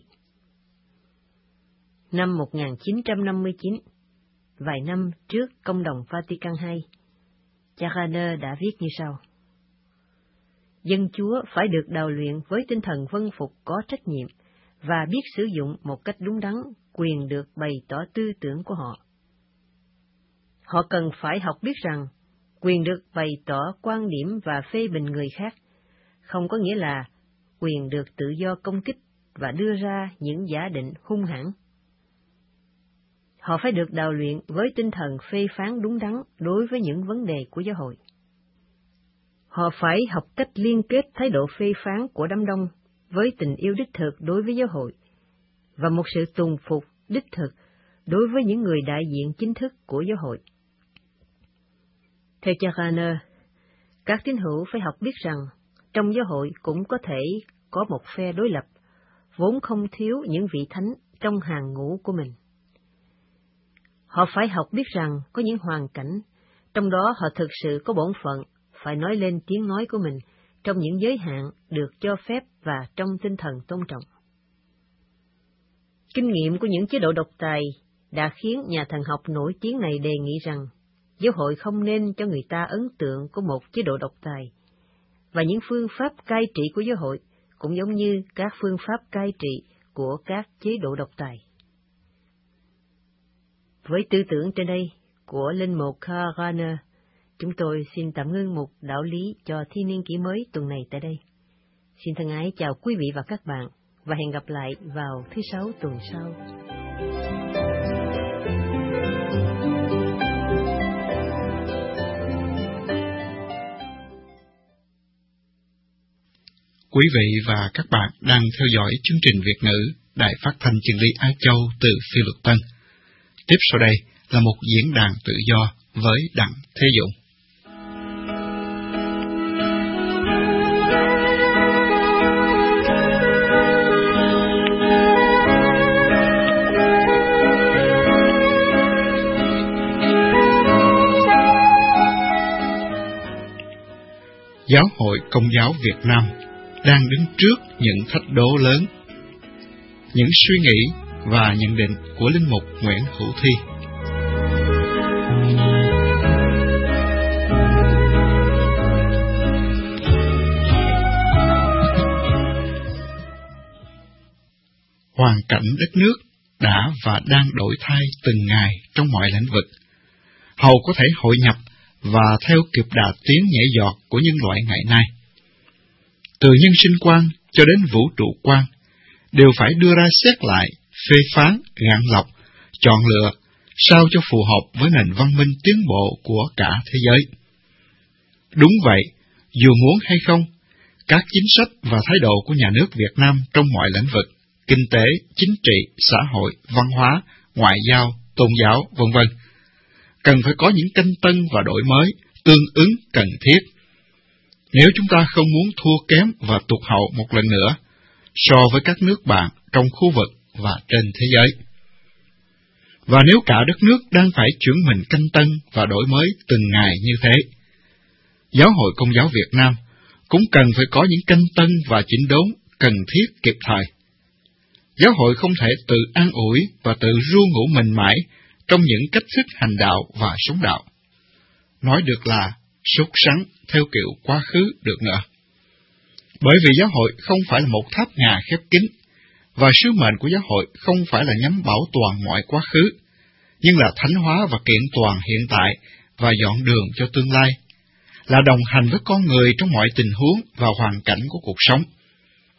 Năm một nghìn chín trăm năm mươi chín, vài năm trước Công đồng Vatican hai, cha Rahner đã viết như sau: Dân Chúa phải được đào luyện với tinh thần vâng phục có trách nhiệm và biết sử dụng một cách đúng đắn quyền được bày tỏ tư tưởng của họ. Họ cần phải học biết rằng quyền được bày tỏ quan điểm và phê bình người khác không có nghĩa là quyền được tự do công kích và đưa ra những giả định hung hãn. Họ phải được đào luyện với tinh thần phê phán đúng đắn đối với những vấn đề của giáo hội. Họ phải học cách liên kết thái độ phê phán của đám đông với tình yêu đích thực đối với giáo hội và một sự tùng phục đích thực đối với những người đại diện chính thức của giáo hội. Theo cha Rahner, các tín hữu phải học biết rằng trong giáo hội cũng có thể có một phe đối lập, vốn không thiếu những vị thánh trong hàng ngũ của mình. Họ phải học biết rằng có những hoàn cảnh, trong đó họ thực sự có bổn phận phải nói lên tiếng nói của mình trong những giới hạn được cho phép và trong tinh thần tôn trọng. Kinh nghiệm của những chế độ độc tài đã khiến nhà thần học nổi tiếng này đề nghị rằng giáo hội không nên cho người ta ấn tượng của một chế độ độc tài, và những phương pháp cai trị của giáo hội cũng giống như các phương pháp cai trị của các chế độ độc tài. Với tư tưởng trên đây của linh mục Karl Rahner, chúng tôi xin tạm ngưng mục đạo lý cho thiên niên kỷ mới tuần này tại đây. Xin thân ái chào quý vị và các bạn, và hẹn gặp lại vào thứ Sáu tuần sau. Quý vị và các bạn đang theo dõi chương trình Việt ngữ Đài Phát thanh Chân lý Á Châu từ Phi Luật Tân. Tiếp sau đây là một diễn đàn tự do với Đặng Thế Dũng. Giáo hội Công giáo Việt Nam đang đứng trước những thách đố lớn. Những suy nghĩ và nhận định của linh mục Nguyễn Hữu Thi. Hoàn cảnh đất nước đã và đang đổi thay từng ngày trong mọi lĩnh vực, hầu có thể hội nhập và theo kịp đà tiến nhảy giọt của nhân loại ngày nay. Từ nhân sinh quan cho đến vũ trụ quan, đều phải đưa ra xét lại, phê phán, gạn lọc, chọn lựa, sao cho phù hợp với nền văn minh tiến bộ của cả thế giới. Đúng vậy, dù muốn hay không, các chính sách và thái độ của nhà nước Việt Nam trong mọi lĩnh vực, kinh tế, chính trị, xã hội, văn hóa, ngoại giao, tôn giáo, vân vân, cần phải có những canh tân và đổi mới, tương ứng cần thiết. Nếu chúng ta không muốn thua kém và tụt hậu một lần nữa so với các nước bạn trong khu vực và trên thế giới. Và nếu cả đất nước đang phải chuyển mình canh tân và đổi mới từng ngày như thế, Giáo hội Công giáo Việt Nam cũng cần phải có những canh tân và chỉnh đốn cần thiết kịp thời. Giáo hội không thể tự an ủi và tự ru ngủ mình mãi trong những cách thức hành đạo và sống đạo. Nói được là sốt sắng theo kiểu quá khứ được nữa. Bởi vì giáo hội không phải là một tháp ngà khép kín, và sứ mệnh của giáo hội không phải là nhằm bảo toàn mọi quá khứ, nhưng là thánh hóa và kiện toàn hiện tại và dọn đường cho tương lai, là đồng hành với con người trong mọi tình huống và hoàn cảnh của cuộc sống.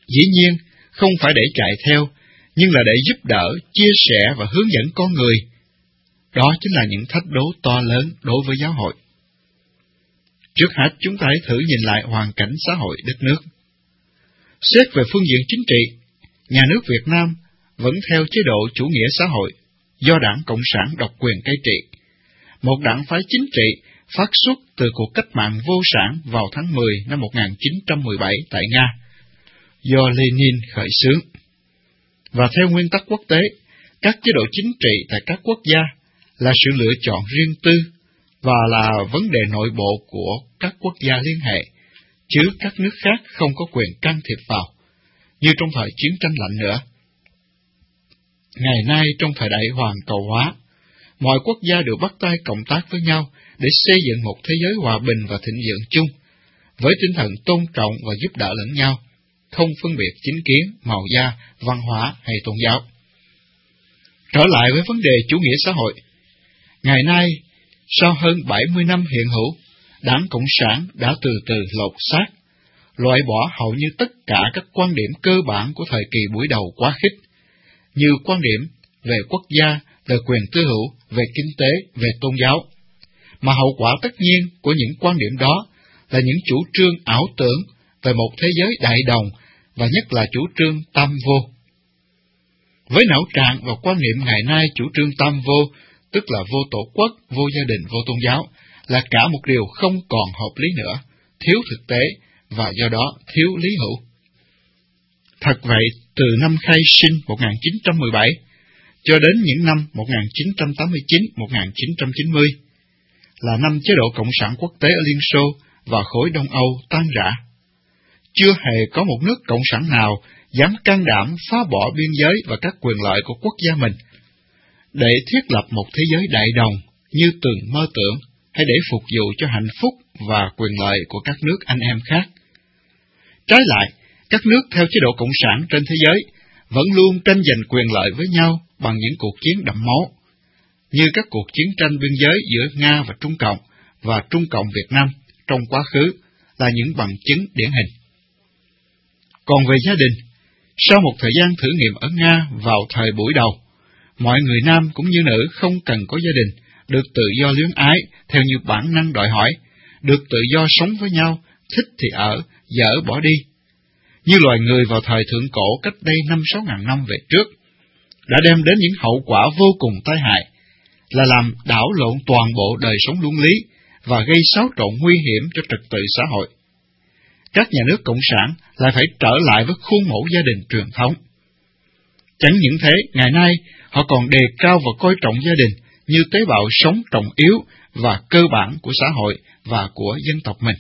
Dĩ nhiên, không phải để chạy theo, nhưng là để giúp đỡ, chia sẻ và hướng dẫn con người. Đó chính là những thách đố to lớn đối với giáo hội. Trước hết, chúng ta hãy thử nhìn lại hoàn cảnh xã hội đất nước. Xét về phương diện chính trị, nhà nước Việt Nam vẫn theo chế độ chủ nghĩa xã hội do Đảng Cộng sản độc quyền cai trị, một đảng phái chính trị phát xuất từ cuộc cách mạng vô sản vào tháng mười năm một nghìn chín trăm mười bảy tại Nga, do Lenin khởi xướng. Và theo nguyên tắc quốc tế, các chế độ chính trị tại các quốc gia là sự lựa chọn riêng tư và là vấn đề nội bộ của các quốc gia liên hệ, chứ các nước khác không có quyền can thiệp vào, như trong thời chiến tranh lạnh nữa. Ngày nay trong thời đại hoàn cầu hóa, mọi quốc gia đều bắt tay cộng tác với nhau để xây dựng một thế giới hòa bình và thịnh vượng chung, với tinh thần tôn trọng và giúp đỡ lẫn nhau, không phân biệt chính kiến, màu da, văn hóa hay tôn giáo. Trở lại với vấn đề chủ nghĩa xã hội, ngày nay, sau hơn bảy mươi năm hiện hữu, Đảng Cộng sản đã từ từ lột xác, loại bỏ hầu như tất cả các quan điểm cơ bản của thời kỳ buổi đầu quá khích, như quan điểm về quốc gia, về quyền tư hữu, về kinh tế, về tôn giáo. Mà hậu quả tất nhiên của những quan điểm đó là những chủ trương ảo tưởng về một thế giới đại đồng, và nhất là chủ trương tam vô. Với não trạng và quan niệm ngày nay, chủ trương tam vô, tức là vô tổ quốc, vô gia đình, vô tôn giáo, là cả một điều không còn hợp lý nữa, thiếu thực tế, và do đó thiếu lý hữu. Thật vậy, từ năm khai sinh một nghìn chín trăm mười bảy cho đến những năm một nghìn chín trăm tám mươi chín đến một nghìn chín trăm chín mươi, là năm chế độ Cộng sản quốc tế ở Liên Xô và khối Đông Âu tan rã. Chưa hề có một nước Cộng sản nào dám can đảm phá bỏ biên giới và các quyền lợi của quốc gia mình, để thiết lập một thế giới đại đồng như từng mơ tưởng, hay để phục vụ cho hạnh phúc và quyền lợi của các nước anh em khác. Trái lại, các nước theo chế độ Cộng sản trên thế giới vẫn luôn tranh giành quyền lợi với nhau bằng những cuộc chiến đẫm máu, như các cuộc chiến tranh biên giới giữa Nga và Trung Cộng và Trung Cộng Việt Nam trong quá khứ là những bằng chứng điển hình. Còn về gia đình, sau một thời gian thử nghiệm ở Nga vào thời buổi đầu, mọi người nam cũng như nữ không cần có gia đình, được tự do luyến ái theo như bản năng đòi hỏi, được tự do sống với nhau, thích thì ở, dở bỏ đi. Như loài người vào thời thượng cổ cách đây năm sáu ngàn năm về trước, đã đem đến những hậu quả vô cùng tai hại, là làm đảo lộn toàn bộ đời sống luân lý và gây xáo trộn nguy hiểm cho trật tự xã hội. Các nhà nước Cộng sản lại phải trở lại với khuôn mẫu gia đình truyền thống. Chẳng những thế, ngày nay họ còn đề cao và coi trọng gia đình như tế bào sống trọng yếu và cơ bản của xã hội và của dân tộc mình.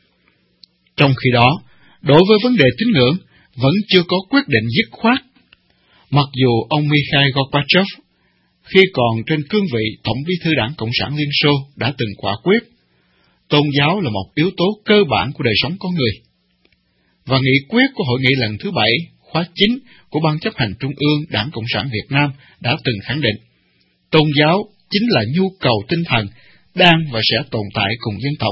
Trong khi đó, đối với vấn đề tín ngưỡng vẫn chưa có quyết định dứt khoát. Mặc dù ông Mikhail Gorbachev, khi còn trên cương vị Tổng bí thư Đảng Cộng sản Liên Xô, đã từng quả quyết, tôn giáo là một yếu tố cơ bản của đời sống con người. Và nghị quyết của Hội nghị lần thứ bảy, khóa chín của Ban chấp hành Trung ương Đảng Cộng sản Việt Nam đã từng khẳng định, tôn giáo chính là nhu cầu tinh thần đang và sẽ tồn tại cùng dân tộc.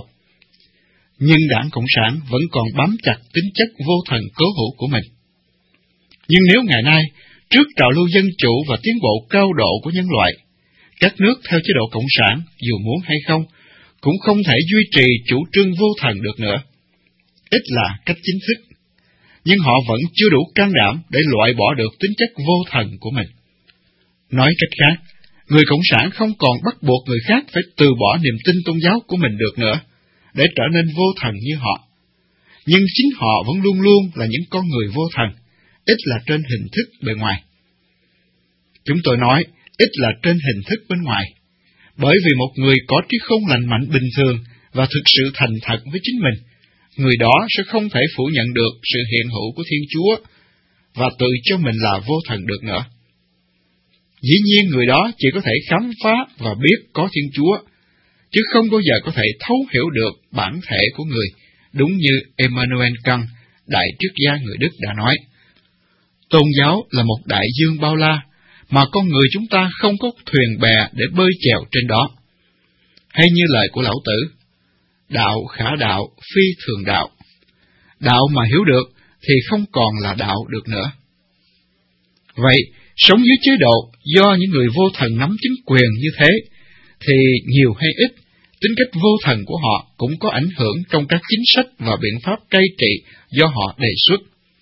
Nhưng Đảng Cộng sản vẫn còn bám chặt tính chất vô thần cố hữu của mình. Nhưng nếu ngày nay, trước trào lưu dân chủ và tiến bộ cao độ của nhân loại, các nước theo chế độ Cộng sản, dù muốn hay không, cũng không thể duy trì chủ trương vô thần được nữa. Ít là cách chính thức, nhưng họ vẫn chưa đủ can đảm để loại bỏ được tính chất vô thần của mình. Nói cách khác, người Cộng sản không còn bắt buộc người khác phải từ bỏ niềm tin tôn giáo của mình được nữa, để trở nên vô thần như họ. Nhưng chính họ vẫn luôn luôn là những con người vô thần, ít là trên hình thức bề ngoài. Chúng tôi nói, ít là trên hình thức bên ngoài, bởi vì một người có trí khôn lành mạnh bình thường và thực sự thành thật với chính mình, người đó sẽ không thể phủ nhận được sự hiện hữu của Thiên Chúa và tự cho mình là vô thần được nữa. Dĩ nhiên người đó chỉ có thể khám phá và biết có Thiên Chúa, chứ không bao giờ có thể thấu hiểu được bản thể của người, đúng như Immanuel Kant, đại triết gia người Đức đã nói. Tôn giáo là một đại dương bao la, mà con người chúng ta không có thuyền bè để bơi chèo trên đó. Hay như lời của Lão Tử, đạo khả đạo, phi thường đạo. Đạo mà hiểu được thì không còn là đạo được nữa. Vậy, sống dưới chế độ do những người vô thần nắm chính quyền như thế, thì nhiều hay ít, tính cách vô thần của họ cũng có ảnh hưởng trong các chính sách và biện pháp cai trị do họ đề xuất.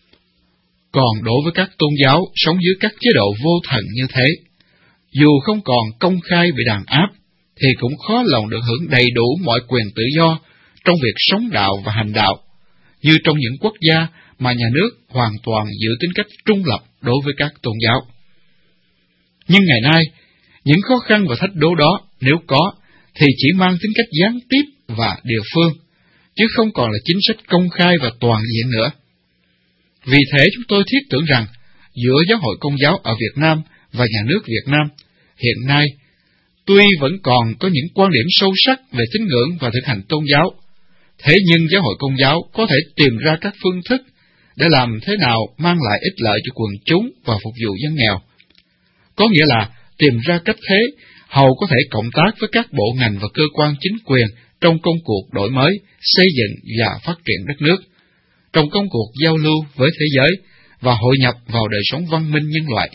Còn đối với các tôn giáo sống dưới các chế độ vô thần như thế, dù không còn công khai bị đàn áp, thì cũng khó lòng được hưởng đầy đủ mọi quyền tự do trong việc sống đạo và hành đạo, như trong những quốc gia mà nhà nước hoàn toàn giữ tính cách trung lập đối với các tôn giáo. Nhưng ngày nay, những khó khăn và thách đố đó, nếu có, thì chỉ mang tính cách gián tiếp và địa phương, chứ không còn là chính sách công khai và toàn diện nữa. Vì thế chúng tôi thiết tưởng rằng, giữa Giáo hội Công giáo ở Việt Nam và nhà nước Việt Nam, hiện nay, tuy vẫn còn có những quan điểm sâu sắc về tín ngưỡng và thực hành tôn giáo, thế nhưng Giáo hội Công giáo có thể tìm ra các phương thức để làm thế nào mang lại ích lợi cho quần chúng và phục vụ dân nghèo. Có nghĩa là tìm ra cách thế hầu có thể cộng tác với các bộ ngành và cơ quan chính quyền trong công cuộc đổi mới, xây dựng và phát triển đất nước, trong công cuộc giao lưu với thế giới và hội nhập vào đời sống văn minh nhân loại.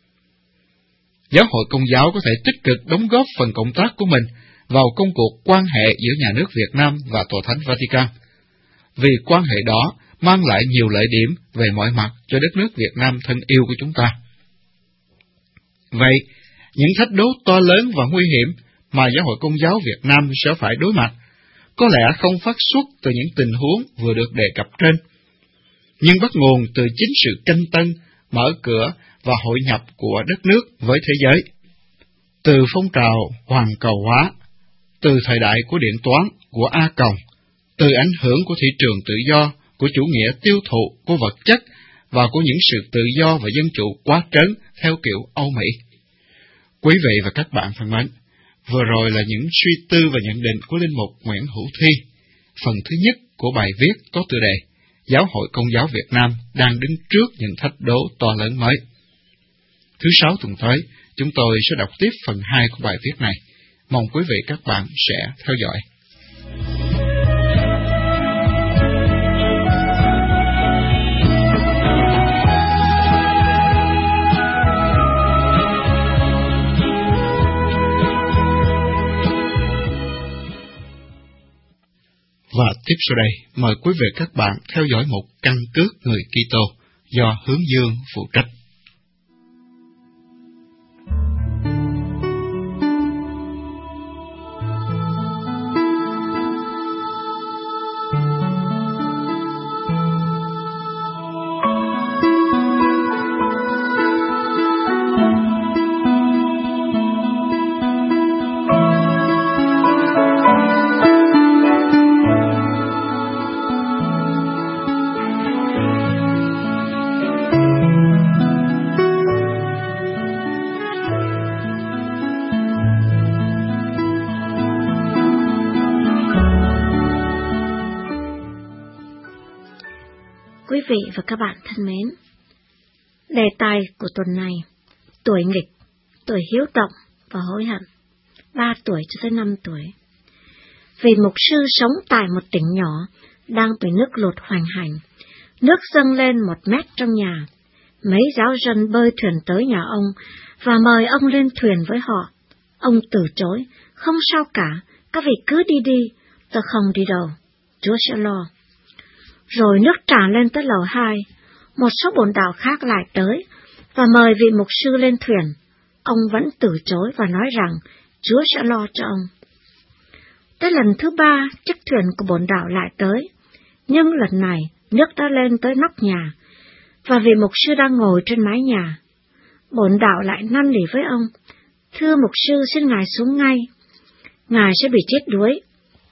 Giáo hội Công giáo có thể tích cực đóng góp phần cộng tác của mình vào công cuộc quan hệ giữa nhà nước Việt Nam và Tòa Thánh Vatican, vì quan hệ đó mang lại nhiều lợi điểm về mọi mặt cho đất nước Việt Nam thân yêu của chúng ta. Vậy, những thách đố to lớn và nguy hiểm mà Giáo hội Công giáo Việt Nam sẽ phải đối mặt có lẽ không phát xuất từ những tình huống vừa được đề cập trên, nhưng bắt nguồn từ chính sự tranh tân, mở cửa và hội nhập của đất nước với thế giới. Từ phong trào hoàn cầu hóa, từ thời đại của điện toán, của A Cộng, từ ảnh hưởng của thị trường tự do, của chủ nghĩa tiêu thụ, của vật chất và của những sự tự do và dân chủ quá trớn theo kiểu Âu Mỹ. Quý vị và các bạn thân mến, vừa rồi là những suy tư và nhận định của Linh mục Nguyễn Hữu Thi, phần thứ nhất của bài viết có tựa đề Giáo hội Công giáo Việt Nam đang đứng trước những thách đố to lớn mới. Thứ sáu tuần tới, chúng tôi sẽ đọc tiếp phần hai của bài viết này. Mong quý vị các bạn sẽ theo dõi. Và tiếp sau đây, mời quý vị các bạn theo dõi một căn cước người Kitô do Hướng Dương phụ trách. Quý vị và các bạn thân mến, đề tài của tuần này, tuổi nghịch, tuổi hiếu động và hối hận, ba tuổi cho tới năm tuổi. Vì mục sư sống tại một tỉnh nhỏ đang bị nước lụt hoành hành, nước dâng lên một mét trong nhà. Mấy giáo dân bơi thuyền tới nhà ông và mời ông lên thuyền với họ. Ông từ chối, không sao cả, các vị cứ đi đi, tôi không đi đâu, Chúa sẽ lo. Rồi nước tràn lên tới lầu hai, một số bổn đạo khác lại tới và mời vị mục sư lên thuyền. Ông vẫn từ chối và nói rằng Chúa sẽ lo cho ông. Tới lần thứ ba, chiếc thuyền của bổn đạo lại tới, nhưng lần này nước đã lên tới nóc nhà, và vị mục sư đang ngồi trên mái nhà. Bổn đạo lại năn nỉ với ông, thưa mục sư, xin ngài xuống ngay, ngài sẽ bị chết đuối.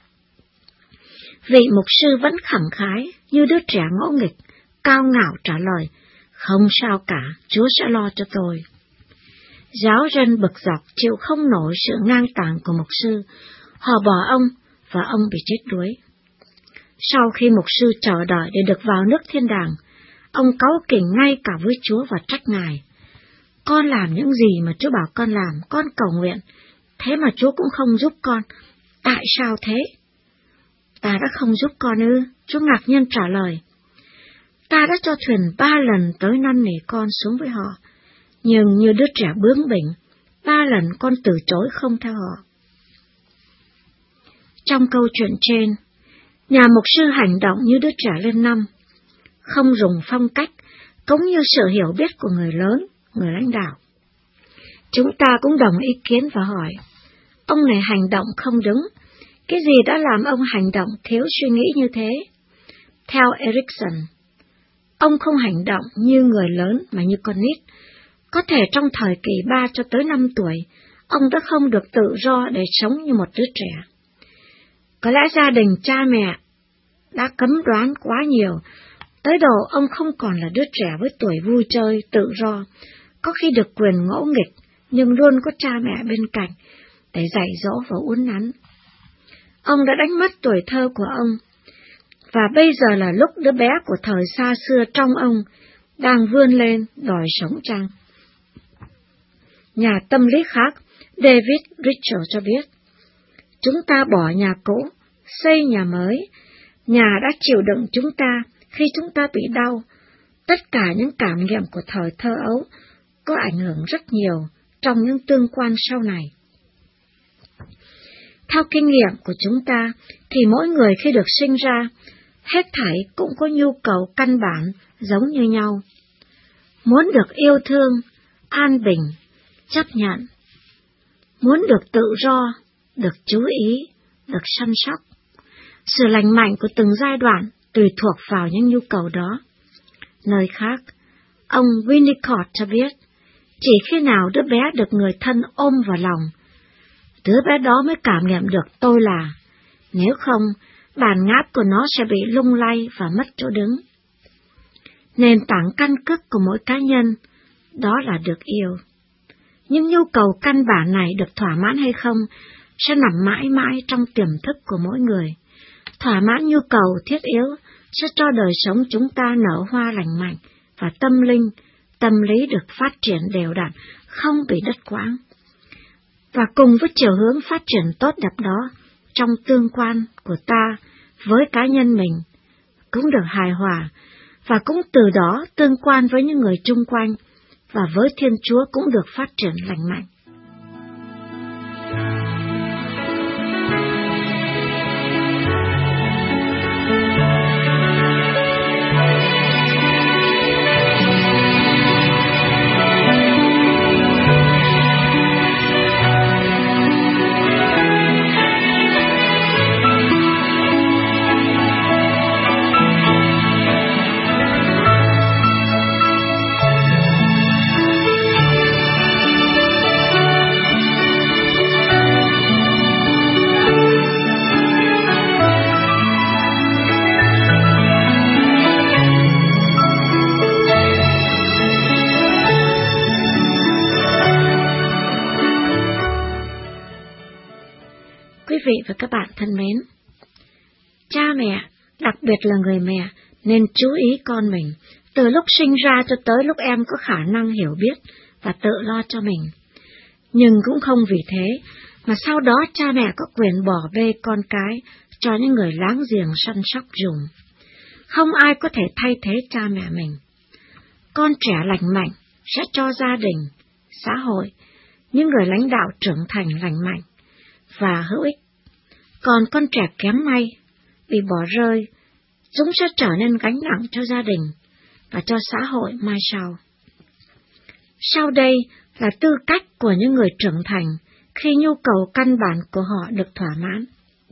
Vị mục sư vẫn khẳng khái như đứa trẻ ngỗ nghịch, cao ngạo trả lời, không sao cả, Chúa sẽ lo cho tôi. Giáo dân bực dọc chịu không nổi sự ngang tàng của mục sư, họ bỏ ông và ông bị chết đuối. Sau khi mục sư chờ đợi để được vào nước thiên đàng, ông cáu kỉnh ngay cả với Chúa và trách ngài. Con làm những gì mà Chúa bảo con làm, con cầu nguyện, thế mà Chúa cũng không giúp con, tại sao thế? Ta đã không giúp con ư? Chúa ngạc nhiên trả lời. Ta đã cho thuyền ba lần tới năn nỉ con xuống với họ, nhưng như đứa trẻ bướng bỉnh, ba lần con từ chối không theo họ. Trong câu chuyện trên, nhà mục sư hành động như đứa trẻ lên năm, không dùng phong cách cũng như sự hiểu biết của người lớn, người lãnh đạo. Chúng ta cũng đồng ý kiến và hỏi, ông này hành động không đúng, cái gì đã làm ông hành động thiếu suy nghĩ như thế? Theo Erickson, ông không hành động như người lớn mà như con nít. Có thể trong thời kỳ ba cho tới năm tuổi, ông đã không được tự do để sống như một đứa trẻ. Có lẽ gia đình cha mẹ đã cấm đoán quá nhiều, tới độ ông không còn là đứa trẻ với tuổi vui chơi, tự do, có khi được quyền ngỗ nghịch, nhưng luôn có cha mẹ bên cạnh để dạy dỗ và uốn nắn. Ông đã đánh mất tuổi thơ của ông, và bây giờ là lúc đứa bé của thời xa xưa trong ông đang vươn lên đòi sống chăng? Nhà tâm lý khác, David Richel cho biết, chúng ta bỏ nhà cũ, xây nhà mới, nhà đã chịu đựng chúng ta khi chúng ta bị đau. Tất cả những cảm nghiệm của thời thơ ấu có ảnh hưởng rất nhiều trong những tương quan sau này. Theo kinh nghiệm của chúng ta, thì mỗi người khi được sinh ra, hết thảy cũng có nhu cầu căn bản giống như nhau. Muốn được yêu thương, an bình, chấp nhận. Muốn được tự do, được chú ý, được săn sóc. Sự lành mạnh của từng giai đoạn tùy thuộc vào những nhu cầu đó. Nơi khác, ông Winnicott cho biết, chỉ khi nào đứa bé được người thân ôm vào lòng, đứa bé đó mới cảm nghiệm được tôi là, nếu không, bản ngã của nó sẽ bị lung lay và mất chỗ đứng. Nền tảng căn cước của mỗi cá nhân, đó là được yêu. Nhưng nhu cầu căn bản này được thỏa mãn hay không, sẽ nằm mãi mãi trong tiềm thức của mỗi người. Thỏa mãn nhu cầu thiết yếu sẽ cho đời sống chúng ta nở hoa lành mạnh, và tâm linh, tâm lý được phát triển đều đặn, không bị đứt quãng. Và cùng với chiều hướng phát triển tốt đẹp đó, trong tương quan của ta với cá nhân mình cũng được hài hòa, và cũng từ đó tương quan với những người chung quanh, và với Thiên Chúa cũng được phát triển lành mạnh. Quý vị và các bạn thân mến, cha mẹ, đặc biệt là người mẹ, nên chú ý con mình, từ lúc sinh ra cho tới lúc em có khả năng hiểu biết và tự lo cho mình. Nhưng cũng không vì thế mà sau đó cha mẹ có quyền bỏ bê con cái cho những người láng giềng săn sóc dùng. Không ai có thể thay thế cha mẹ mình. Con trẻ lành mạnh sẽ cho gia đình, xã hội, những người lãnh đạo trưởng thành lành mạnh và hữu ích. Còn con trẻ kém may, bị bỏ rơi, chúng sẽ trở nên gánh nặng cho gia đình và cho xã hội mai sau. Sau đây là tư cách của những người trưởng thành khi nhu cầu căn bản của họ được thỏa mãn.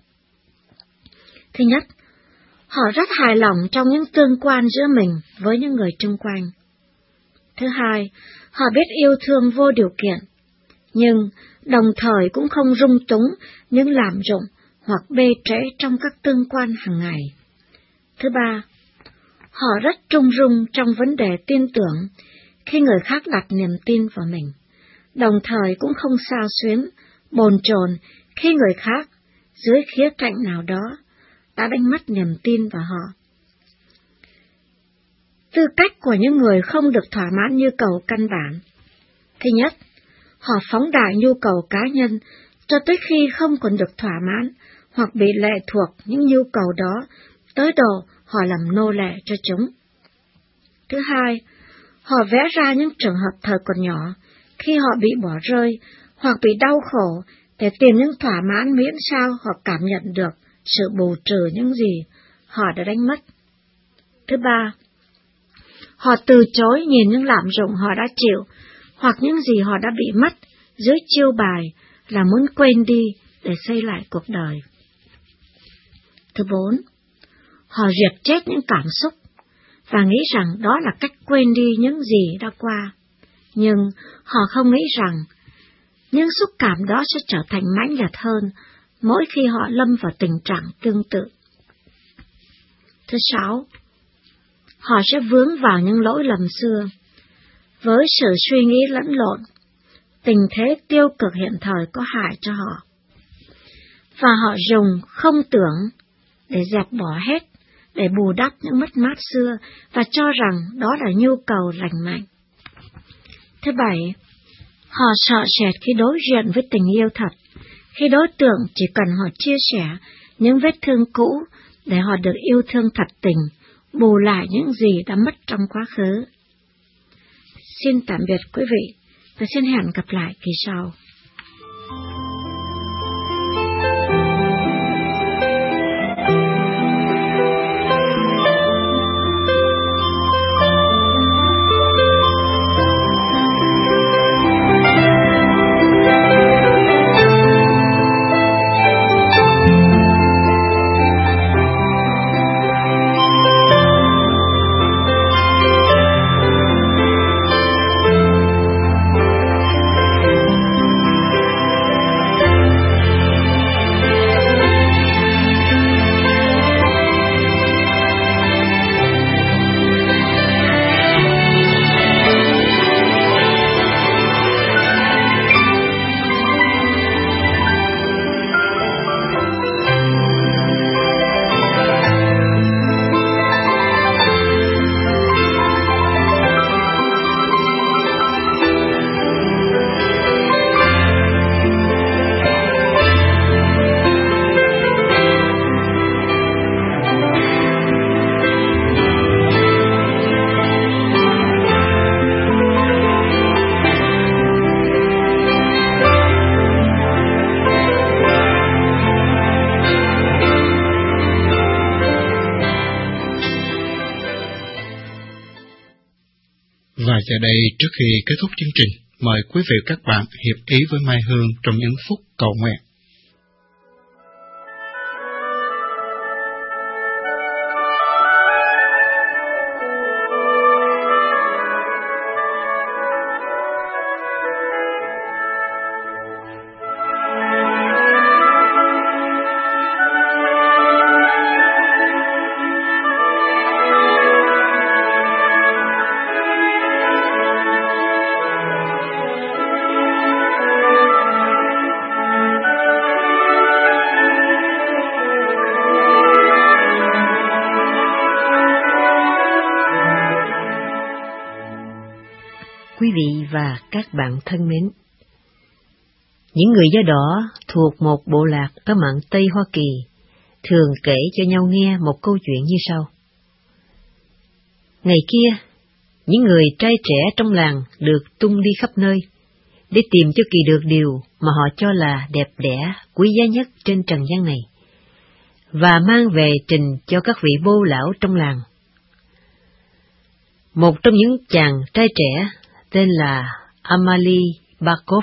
Thứ nhất, họ rất hài lòng trong những tương quan giữa mình với những người chung quanh. Thứ hai, họ biết yêu thương vô điều kiện, nhưng đồng thời cũng không rung túng những lạm dụng hoặc bê trễ trong các tương quan hàng ngày. Thứ ba, họ rất trung dung trong vấn đề tin tưởng khi người khác đặt niềm tin vào mình, đồng thời cũng không xao xuyến, bồn chồn khi người khác, dưới khía cạnh nào đó, đã đánh mất niềm tin vào họ. Tư cách của những người không được thỏa mãn nhu cầu căn bản. Thứ nhất, họ phóng đại nhu cầu cá nhân cho tới khi không còn được thỏa mãn hoặc bị lệ thuộc những nhu cầu đó, tới độ họ làm nô lệ cho chúng. Thứ hai, họ vẽ ra những trường hợp thời còn nhỏ, khi họ bị bỏ rơi hoặc bị đau khổ để tìm những thỏa mãn miễn sao họ cảm nhận được sự bù trừ những gì họ đã đánh mất. Thứ ba, họ từ chối nhìn những lạm dụng họ đã chịu hoặc những gì họ đã bị mất dưới chiêu bài là muốn quên đi để xây lại cuộc đời. Thứ bốn, họ diệt chết những cảm xúc và nghĩ rằng đó là cách quên đi những gì đã qua, nhưng họ không nghĩ rằng những xúc cảm đó sẽ trở thành mãnh liệt hơn mỗi khi họ lâm vào tình trạng tương tự. Thứ sáu, họ sẽ vướng vào những lỗi lầm xưa. Với sự suy nghĩ lẫn lộn, tình thế tiêu cực hiện thời có hại cho họ, và họ dùng không tưởng để dẹp bỏ hết, để bù đắp những mất mát xưa và cho rằng đó là nhu cầu lành mạnh. Thứ bảy, họ sợ sệt khi đối diện với tình yêu thật, khi đối tượng chỉ cần họ chia sẻ những vết thương cũ để họ được yêu thương thật tình, bù lại những gì đã mất trong quá khứ. Xin tạm biệt quý vị và xin hẹn gặp lại kỳ sau. Và giờ đây, trước khi kết thúc chương trình, mời quý vị các bạn hiệp ý với Mai Hương trong những phút cầu nguyện. Quý vị và các bạn thân mến, những người da đỏ thuộc một bộ lạc ở mạn Tây Hoa Kỳ thường kể cho nhau nghe một câu chuyện như sau. Ngày kia, những người trai trẻ trong làng được tung đi khắp nơi để tìm cho kỳ được điều mà họ cho là đẹp đẽ, quý giá nhất trên trần gian này, và mang về trình cho các vị bô lão trong làng. Một trong những chàng trai trẻ tên là Amalie Barkov.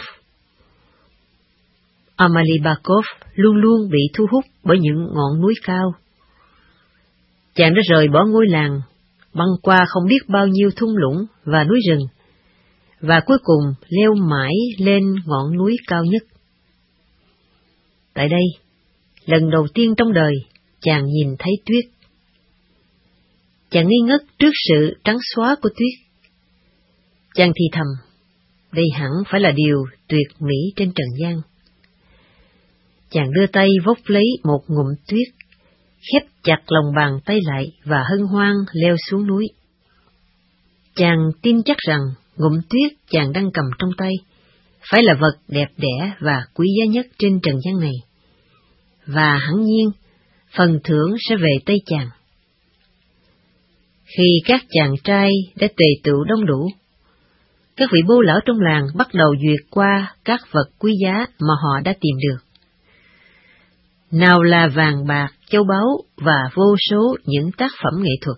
Amalie Barkov luôn luôn bị thu hút bởi những ngọn núi cao. Chàng đã rời bỏ ngôi làng, băng qua không biết bao nhiêu thung lũng và núi rừng, và cuối cùng leo mãi lên ngọn núi cao nhất. Tại đây, lần đầu tiên trong đời, chàng nhìn thấy tuyết. Chàng nghi ngất trước sự trắng xóa của tuyết. Chàng thì thầm, đây hẳn phải là điều tuyệt mỹ trên trần gian. Chàng đưa tay vốc lấy một ngụm tuyết, khép chặt lòng bàn tay lại và hân hoan leo xuống núi. Chàng tin chắc rằng ngụm tuyết chàng đang cầm trong tay phải là vật đẹp đẽ và quý giá nhất trên trần gian này, và hẳn nhiên phần thưởng sẽ về tay chàng. Khi các chàng trai đã tề tựu đông đủ, các vị bô lão trong làng bắt đầu duyệt qua các vật quý giá mà họ đã tìm được. Nào là vàng bạc, châu báu và vô số những tác phẩm nghệ thuật.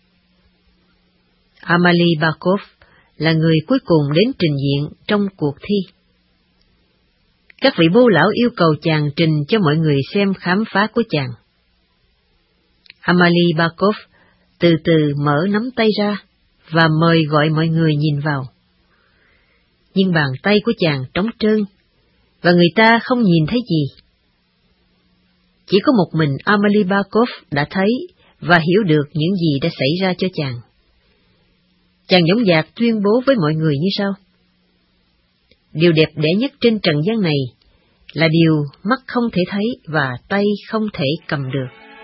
Amalie Barkov là người cuối cùng đến trình diện trong cuộc thi. Các vị bô lão yêu cầu chàng trình cho mọi người xem khám phá của chàng. Amalie Barkov từ từ mở nắm tay ra và mời gọi mọi người nhìn vào. Nhưng bàn tay của chàng trống trơn, và người ta không nhìn thấy gì. Chỉ có một mình Amalie Barkov đã thấy và hiểu được những gì đã xảy ra cho chàng. Chàng dõng dạc tuyên bố với mọi người như sau: điều đẹp đẽ nhất trên trần gian này là điều mắt không thể thấy và tay không thể cầm được.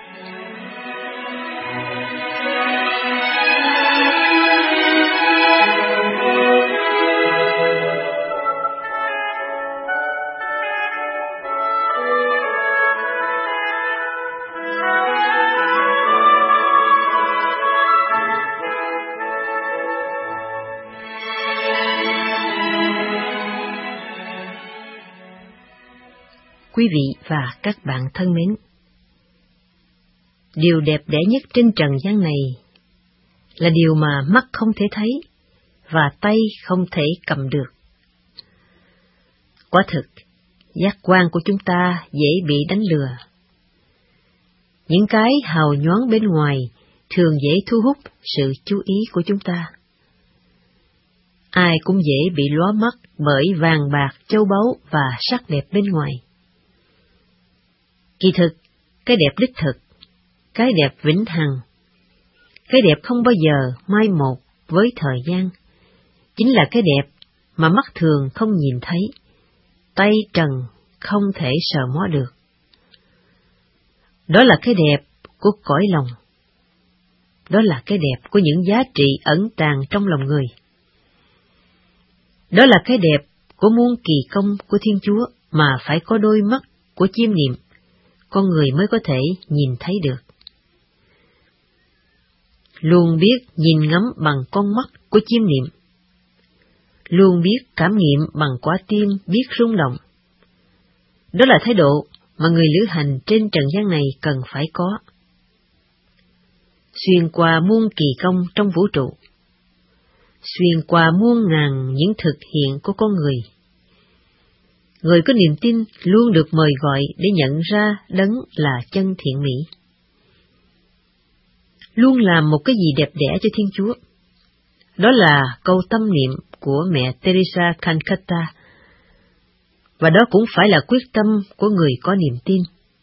Quý vị và các bạn thân mến, điều đẹp đẽ nhất trên trần gian này là điều mà mắt không thể thấy và tay không thể cầm được. Quả thực, giác quan của chúng ta dễ bị đánh lừa. Những cái hào nhoáng bên ngoài thường dễ thu hút sự chú ý của chúng ta. Ai cũng dễ bị lóa mắt bởi vàng bạc, châu báu và sắc đẹp bên ngoài. Kỳ thực, cái đẹp đích thực, cái đẹp vĩnh hằng, cái đẹp không bao giờ mai một với thời gian, chính là cái đẹp mà mắt thường không nhìn thấy, tay trần không thể sờ mó được. Đó là cái đẹp của cõi lòng. Đó là cái đẹp của những giá trị ẩn tàng trong lòng người. Đó là cái đẹp của muôn kỳ công của Thiên Chúa mà phải có đôi mắt của chiêm nghiệm, con người mới có thể nhìn thấy được. Luôn biết nhìn ngắm bằng con mắt của chiêm nghiệm, luôn biết cảm nghiệm bằng quả tim biết rung động. Đó là thái độ mà người lữ hành trên trần gian này cần phải có. Xuyên qua muôn kỳ công trong vũ trụ, xuyên qua muôn ngàn những thực hiện của con người, người có niềm tin luôn được mời gọi để nhận ra đấng là chân thiện mỹ. Luôn làm một cái gì đẹp đẽ cho Thiên Chúa. Đó là câu tâm niệm của mẹ Teresa Calcutta, và đó cũng phải là quyết tâm của người có niềm tin.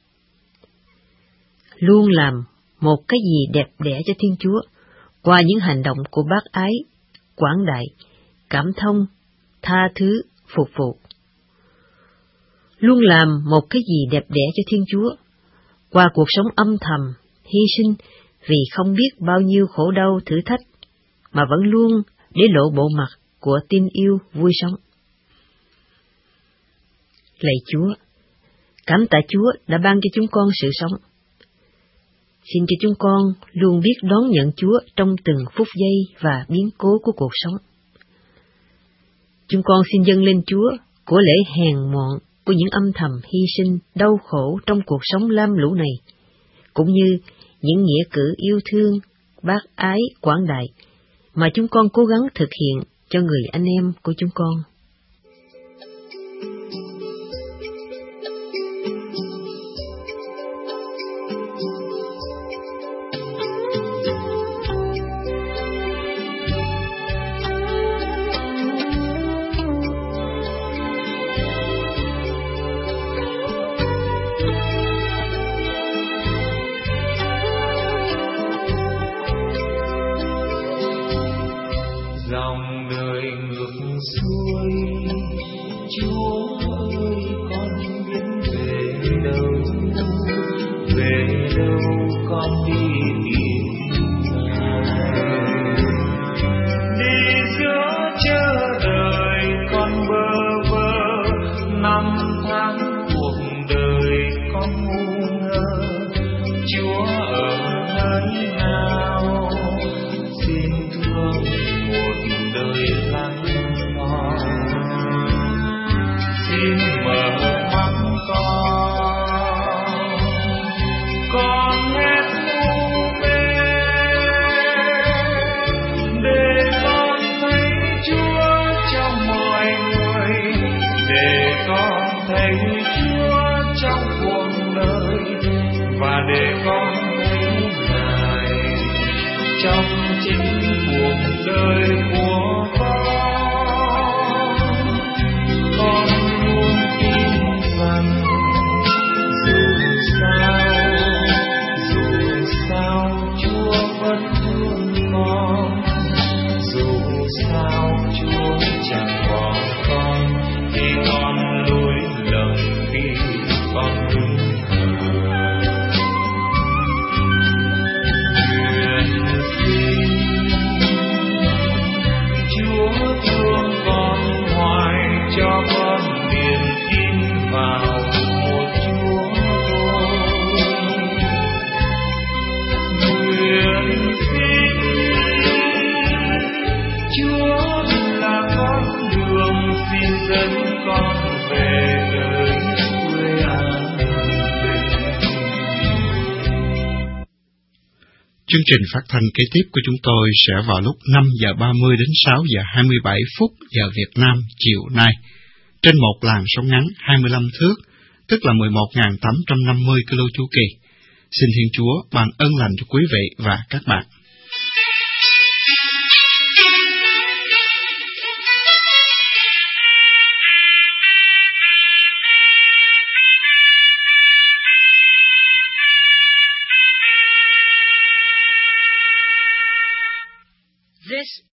Luôn làm một cái gì đẹp đẽ cho Thiên Chúa qua những hành động của bác ái, quảng đại, cảm thông, tha thứ, phục vụ. Luôn làm một cái gì đẹp đẽ cho Thiên Chúa qua cuộc sống âm thầm, hy sinh vì không biết bao nhiêu khổ đau thử thách, mà vẫn luôn để lộ bộ mặt của tin yêu vui sống. Lạy Chúa, cảm tạ Chúa đã ban cho chúng con sự sống. Xin cho chúng con luôn biết đón nhận Chúa trong từng phút giây và biến cố của cuộc sống. Chúng con xin dâng lên Chúa của lễ hèn mọn của những âm thầm hy sinh, đau khổ trong cuộc sống lam lũ này, cũng như những nghĩa cử yêu thương, bác ái, quảng đại mà chúng con cố gắng thực hiện cho người anh em của chúng con. Dòng đời ngược xuôi, Chúa ơi con biết về đâu, về đâu con đi tìm Ngài. Đi giữa chờ đợi con bơ vơ, năm tháng cuộc đời con ngu ngơ. Chúa ở nơi nào, thương một đời lắng lo. Xin mở mắt con, con hết u mê, để con thấy Chúa trong mọi người, để con thấy Chúa trong cuộc đời, và để con thấy Ngài trong chính cuộc đời của con. Con luôn tin rằng dù sao, dù sao Chúa vẫn thương con, dù sao Chúa chẳng bỏ con khi con lỗi lầm, khi con đứng thờ. Nguyện xin Chúa thương con hoài, cho con niềm tin vào một Chúa thôi. Nguyện xin Chúa là con đường, xin dẫn con về nơi quê an bình. Chương trình phát thanh kế tiếp của chúng tôi sẽ vào lúc năm giờ ba mươi đến sáu giờ hai mươi bảy phút giờ Việt Nam chiều nay, trên một làn sóng ngắn hai mươi lăm thước, tức là mười một nghìn tám trăm năm mươi ki lô chu kỳ. Xin Thiên Chúa ban ơn lành cho quý vị và các bạn. This